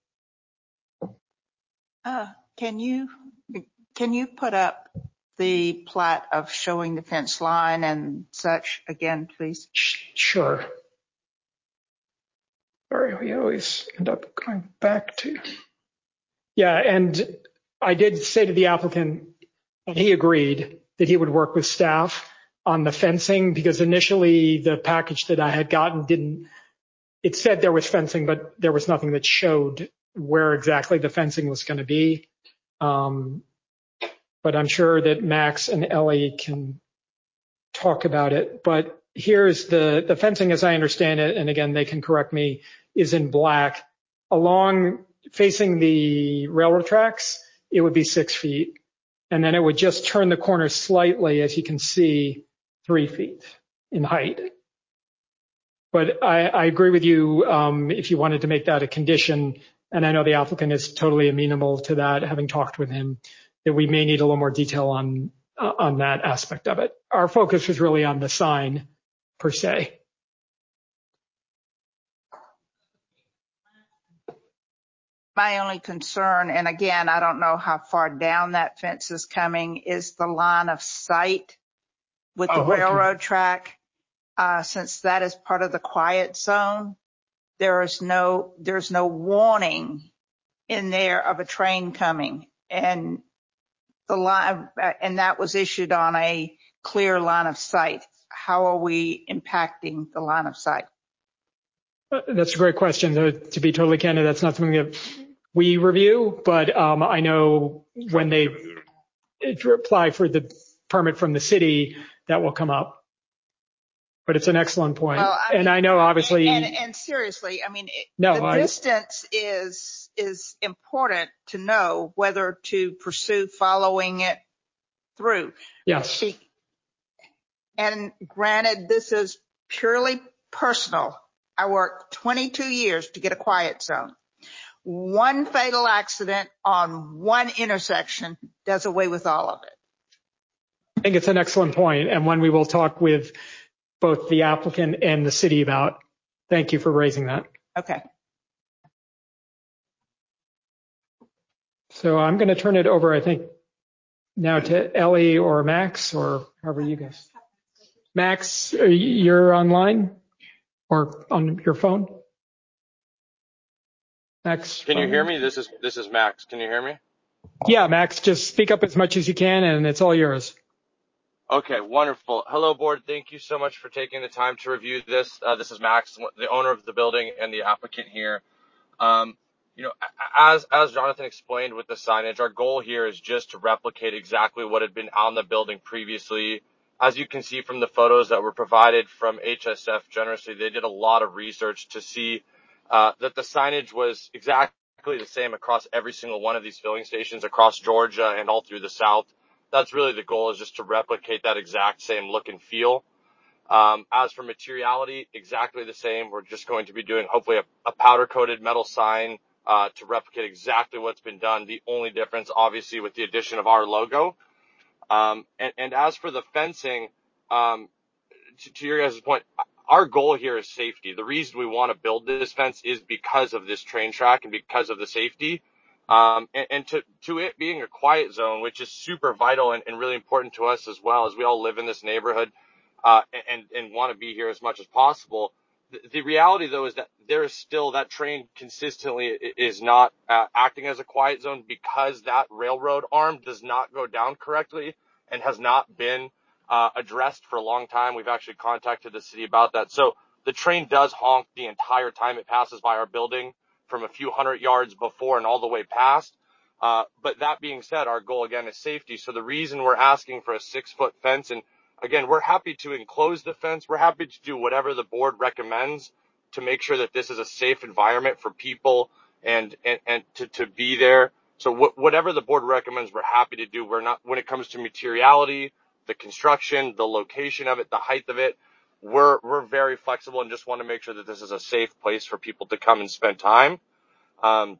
Uh, can you can you put up the plat of showing the fence line and such again, please? Sure. Sorry, we always end up going back to. Yeah, and I did say to the applicant, and he agreed that he would work with staff on the fencing because initially the package that I had gotten didn't, it said there was fencing, but there was nothing that showed where exactly the fencing was going to be. Um, but I'm sure that Max and Ellie can talk about it. But here's the, the fencing as I understand it, and again, they can correct me, is in black. Along facing the railroad tracks, it would be six feet. And then it would just turn the corner slightly, as you can see, three feet in height. But I, I agree with you um, if you wanted to make that a condition, and I know the applicant is totally amenable to that, having talked with him, that we may need a little more detail on, uh, on that aspect of it. Our focus was really on the sign per se. My only concern, and again, I don't know how far down that fence is coming, is the line of sight with the oh, okay. railroad track. uh, since that is part of the quiet zone, there is no, there's no warning in there of a train coming. And the line, and that was issued on a clear line of sight. How are we impacting the line of sight? That's a great question. To, to be totally candid, that's not something that we review, but um, I know when they apply for the permit from the city, that will come up. But it's an excellent point. Well, I and mean, I know obviously. And, and, and seriously, I mean, it, no, the I, distance is, is important to know whether to pursue following it through. Yes. And granted, this is purely personal. I worked twenty-two years to get a quiet zone. One fatal accident on one intersection does away with all of it. I think it's an excellent point, and one we will talk with both the applicant and the city about. Thank you for raising that. Okay. So I'm going to turn it over, I think, now to Ellie or Max, or however you guys. Max, you're online or on your phone? Max. Can you hear me? This is this is Max. Can you hear me? Yeah, Max, just speak up as much as you can, and it's all yours. Okay, wonderful. Hello, board. Thank you so much for taking the time to review this. Uh, this is Max, the owner of the building and the applicant here. Um, you know, as as Jonathan explained with the signage, our goal here is just to replicate exactly what had been on the building previously. As you can see from the photos that were provided from H S F generously, they did a lot of research to see uh, that the signage was exactly the same across every single one of these filling stations across Georgia and all through the South. That's really the goal, is just to replicate that exact same look and feel. Um, as for materiality, exactly the same. We're just going to be doing hopefully a, a powder coated metal sign uh, to replicate exactly what's been done. The only difference, obviously, with the addition of our logo. Um, and, and as for the fencing, um, to, to your guys' point, our goal here is safety. The reason we want to build this fence is because of this train track and because of the safety. Um, and, and to, to it being a quiet zone, which is super vital and, and really important to us as well, as we all live in this neighborhood, uh, and, and want to be here as much as possible. The, the reality, though, is that there is still, that train consistently is not uh, acting as a quiet zone because that railroad arm does not go down correctly and has not been uh, addressed for a long time. We've actually contacted the city about that. So the train does honk the entire time it passes by our building, from a few hundred yards before and all the way past. Uh, but that being said, our goal again is safety. So the reason we're asking for a six foot fence, and again, we're happy to enclose the fence. We're happy to do whatever the board recommends to make sure that this is a safe environment for people and, and, and to, to be there. So wh- whatever the board recommends, we're happy to do. We're not, when it comes to materiality, the construction, the location of it, the height of it, we're, we're very flexible and just want to make sure that this is a safe place for people to come and spend time. Um,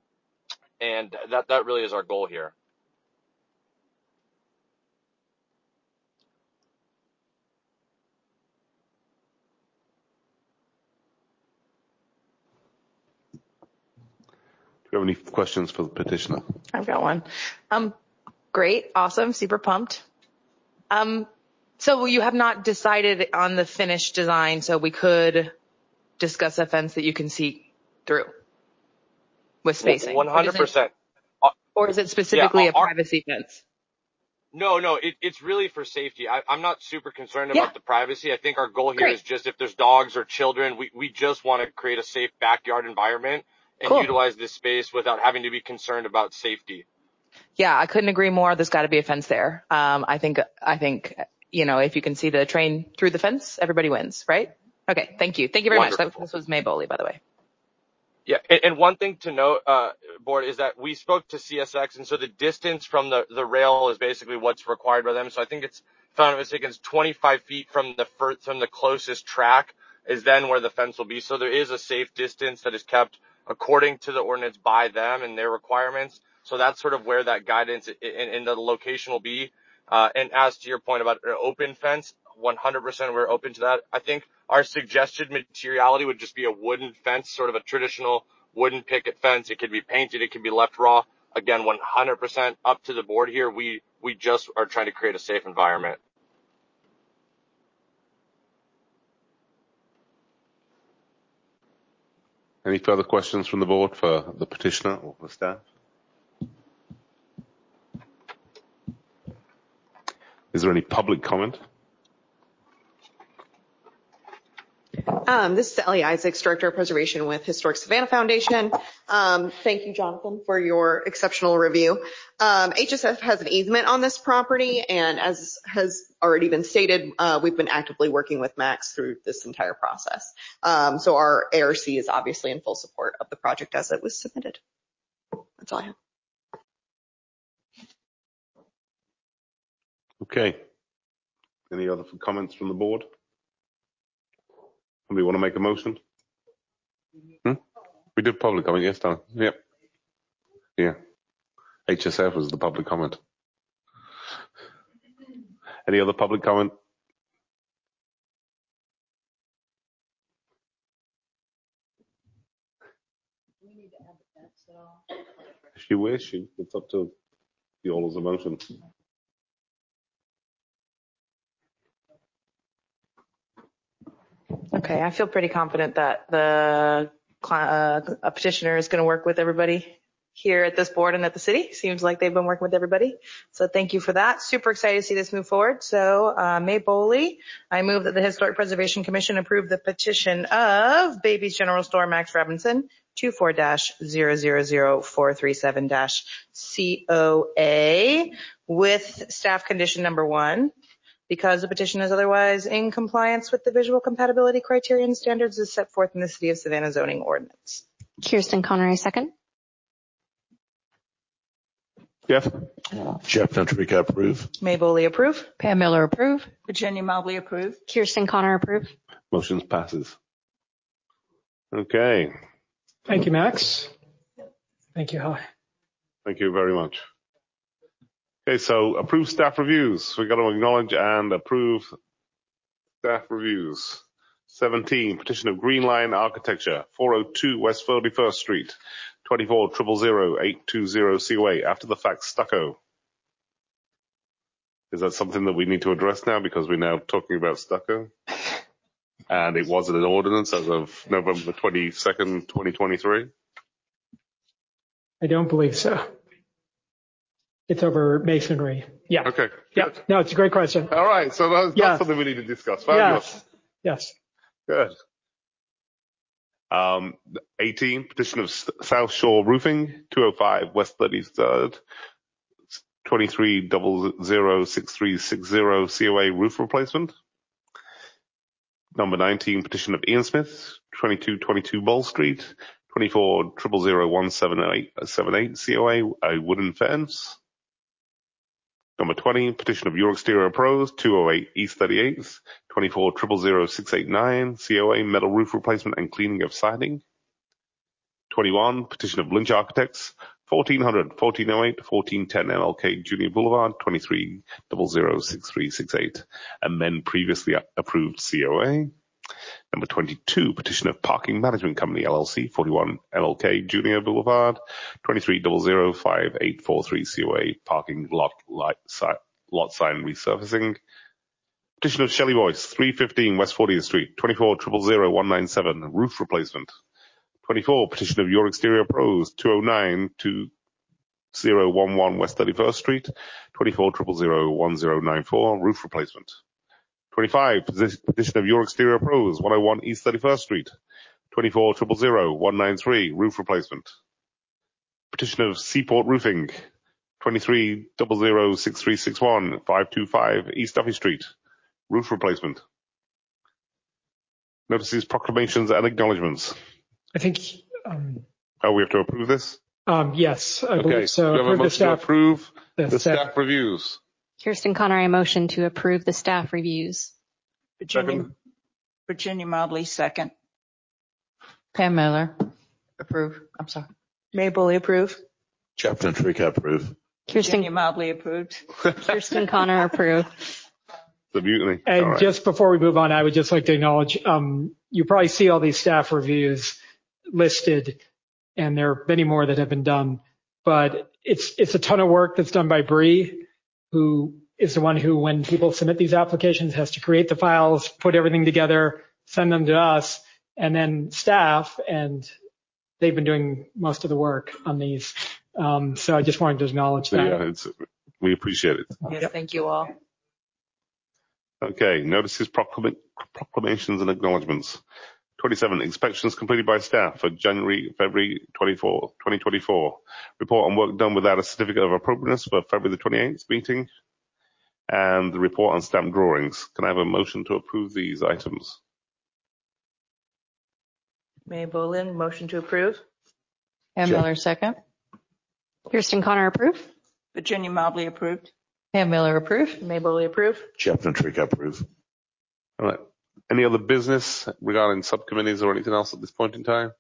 and that, that really is our goal here. Do you have any questions for the petitioner? I've got one. Um, great. Awesome. Super pumped. Um, so you have not decided on the finished design, so we could discuss a fence that you can see through with spacing. one hundred percent. Or is it specifically yeah, a privacy fence? No, no, it, it's really for safety. I, I'm not super concerned Yeah. about the privacy. I think our goal here Great. is just if there's dogs or children, we, we just want to create a safe backyard environment and Cool. utilize this space without having to be concerned about safety. Yeah, I couldn't agree more. There's got to be a fence there. Um, I think, I think, you know, if you can see the train through the fence, everybody wins, right? Okay. Thank you. Thank you very Wonderful. much. That, this was May Boley, by the way. Yeah, and, and one thing to note, uh, board, is that we spoke to C S X, and so the distance from the, the rail is basically what's required by them. So I think it's, if I'm not mistaken, it's twenty-five feet from the first, from the closest track is then where the fence will be. So there is a safe distance that is kept according to the ordinance by them and their requirements. So that's sort of where that guidance and the location will be. Uh, and as to your point about an open fence, one hundred percent we're open to that. I think our suggested materiality would just be a wooden fence, sort of a traditional wooden picket fence. It could be painted. It could be left raw. Again, one hundred percent up to the board here. We, we just are trying to create a safe environment. Any further questions from the board for the petitioner or for staff? Is there any public comment? Um, this is Ellie Isaacs, Director of Preservation with Historic Savannah Foundation. Um, thank you, Jonathan, for your exceptional review. Um, H S F has an easement on this property, and as has already been stated, uh, we've been actively working with Max through this entire process. Um, so our A R C is obviously in full support of the project as it was submitted. That's all I have. Okay. Any other comments from the board? Somebody want to make a motion? Hmm? We did public comment, yes, Donna. Yep. Yeah. H S F was the public comment. Any other public comment? If you wish, it's up to the all of motion. Okay, I feel pretty confident that the uh, a petitioner is going to work with everybody here at this board and at the city. Seems like they've been working with everybody. So thank you for that. Super excited to see this move forward. So uh, May Boley, I move that the Historic Preservation Commission approve the petition of Baby's General Store Max Robinson, two four dash zero zero zero four three seven dash C O A with staff condition number one. Because the petition is otherwise in compliance with the visual compatibility criteria and standards as set forth in the City of Savannah zoning ordinance. Kirsten Connery, second. Jeff? Jeff Ventrica, approve. May Boley, approve. Pam Miller, approve. Virginia Mobley, approve. Kirsten Connor, approve. Motion passes. Okay. Thank you, Max. Thank you, Holly. Thank you very much. Okay, so approve staff reviews. We got to acknowledge and approve staff reviews. seventeen, petition of Green Line Architecture, four oh two West thirty-first Street, twenty-four zero zero zero eight two zero C O A, after the fact stucco. Is that something that we need to address now because we're now talking about stucco? And it wasn't an ordinance as of November twenty-second, twenty twenty-three? I don't believe so. It's over masonry. Yeah. Okay. Yeah. Good. No, it's a great question. All right. So that's, yes. that's something we need to discuss. Fabulous. Yes. Yes. Good. Um, eighteen, petition of South Shore Roofing, two oh five West thirty-third, twenty-three zero zero six three six zero C O A roof replacement. Number nineteen, petition of Ian Smith, twenty-two twenty-two Bowl Street, twenty-four zero zero zero one seven eight seven eight C O A, a wooden fence. Number twenty, petition of Your Exterior Pros, two oh eight East thirty-eighth, twenty-four zero zero zero six eight nine C O A, metal roof replacement and cleaning of siding. twenty-one, petition of Lynch Architects, fourteen hundred, fourteen oh eight, fourteen ten M L K Junior Boulevard, twenty-three zero zero six three six eight, amend previously approved C O A. Number twenty-two, petition of Parking Management Company, L L C, forty-one M L K Junior Boulevard, twenty-three zero zero five eight four three C O A, parking lot, light, si- lot sign resurfacing. Petition of Shelley Boyce, three fifteen West fortieth Street, twenty-four zero zero zero one nine seven, roof replacement. twenty-four, petition of Your Exterior Pros, two oh nine two zero one one West thirty-first Street, twenty-four zero zero zero one zero nine four, roof replacement. twenty-five, petition of Your Exterior Pros, one oh one East thirty-first Street, twenty-four zero zero zero one nine three, roof replacement. Petition of Seaport Roofing, twenty-three zero zero six three six one five two five East Duffy Street, roof replacement. Notices, proclamations, and acknowledgements. I think. Um, oh, we have to approve this? Um, yes, I okay. believe so. Do you have a motion staff, to approve the, the staff. staff reviews? Kirsten Connery, motion to approve the staff reviews. Virginia, Virginia Mobley, second. Pam Miller, approve. I'm sorry. May Boley, approve. Jeff Ventrica, approve. Kirsten Virginia Mobley, approved. Kirsten Connor, approve. The mutiny. And right. Just before we move on, I would just like to acknowledge, um, you probably see all these staff reviews listed, and there are many more that have been done, but it's, it's a ton of work that's done by Bree, who is the one who, when people submit these applications, has to create the files, put everything together, send them to us, and then staff and they've been doing most of the work on these. Um, so I just wanted to acknowledge that. Yeah, it's, we appreciate it. Yes, thank you all. Okay, notices, proclam- proclamations, and acknowledgements. twenty-seven, inspections completed by staff for January, February twenty-fourth, twenty twenty-four. Report on work done without a certificate of appropriateness for February the twenty-eighth meeting. And the report on stamped drawings. Can I have a motion to approve these items? May Bolin, motion to approve. Pam Sure. Miller, second. Kirsten Connor, approve. Virginia Mobley approved. Pam Miller, approve. May Bolin, approve. Jeff Natrica, approve. All right. Any other business regarding subcommittees or anything else at this point in time?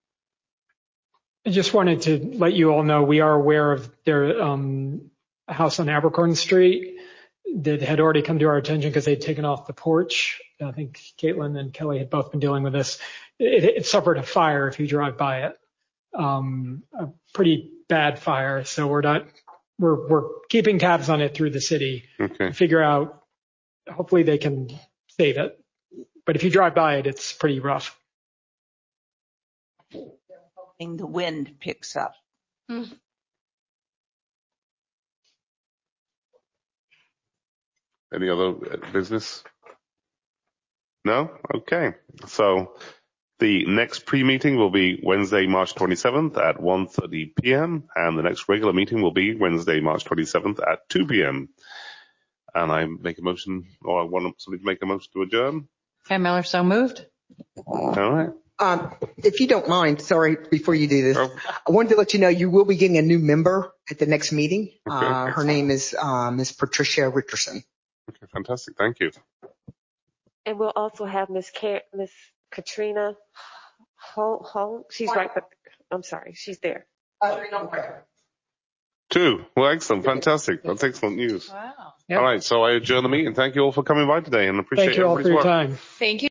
I just wanted to let you all know we are aware of their um, house on Abercorn Street that had already come to our attention because they'd taken off the porch. I think Caitlin and Kelly had both been dealing with this. It, it suffered a fire if you drive by it, um, a pretty bad fire. So we're not we're we're keeping tabs on it through the city Okay. to figure out. Hopefully they can save it. But if you drive by it, it's pretty rough. And the wind picks up. Any other business? No? Okay. So the next pre-meeting will be Wednesday, March twenty-seventh at one thirty p.m. and the next regular meeting will be Wednesday, March twenty-seventh at two p.m. And I make a motion, or I want somebody to make a motion to adjourn. Pam Miller, so moved. All right. Um, if you don't mind, sorry, before you do this, I wanted to let you know you will be getting a new member at the next meeting. Okay. Uh, her name is uh, Miss Patricia Richardson. Okay, fantastic. Thank you. And we'll also have Miss Car- Miss Katrina Hull. Hull. She's right, but I'm sorry, she's there. Two. Well, excellent. Fantastic. That's excellent news. Wow. Yep. All right. So I adjourn the meeting. Thank you all for coming by today and appreciate Thank you all for everybody's your work. time. Thank you.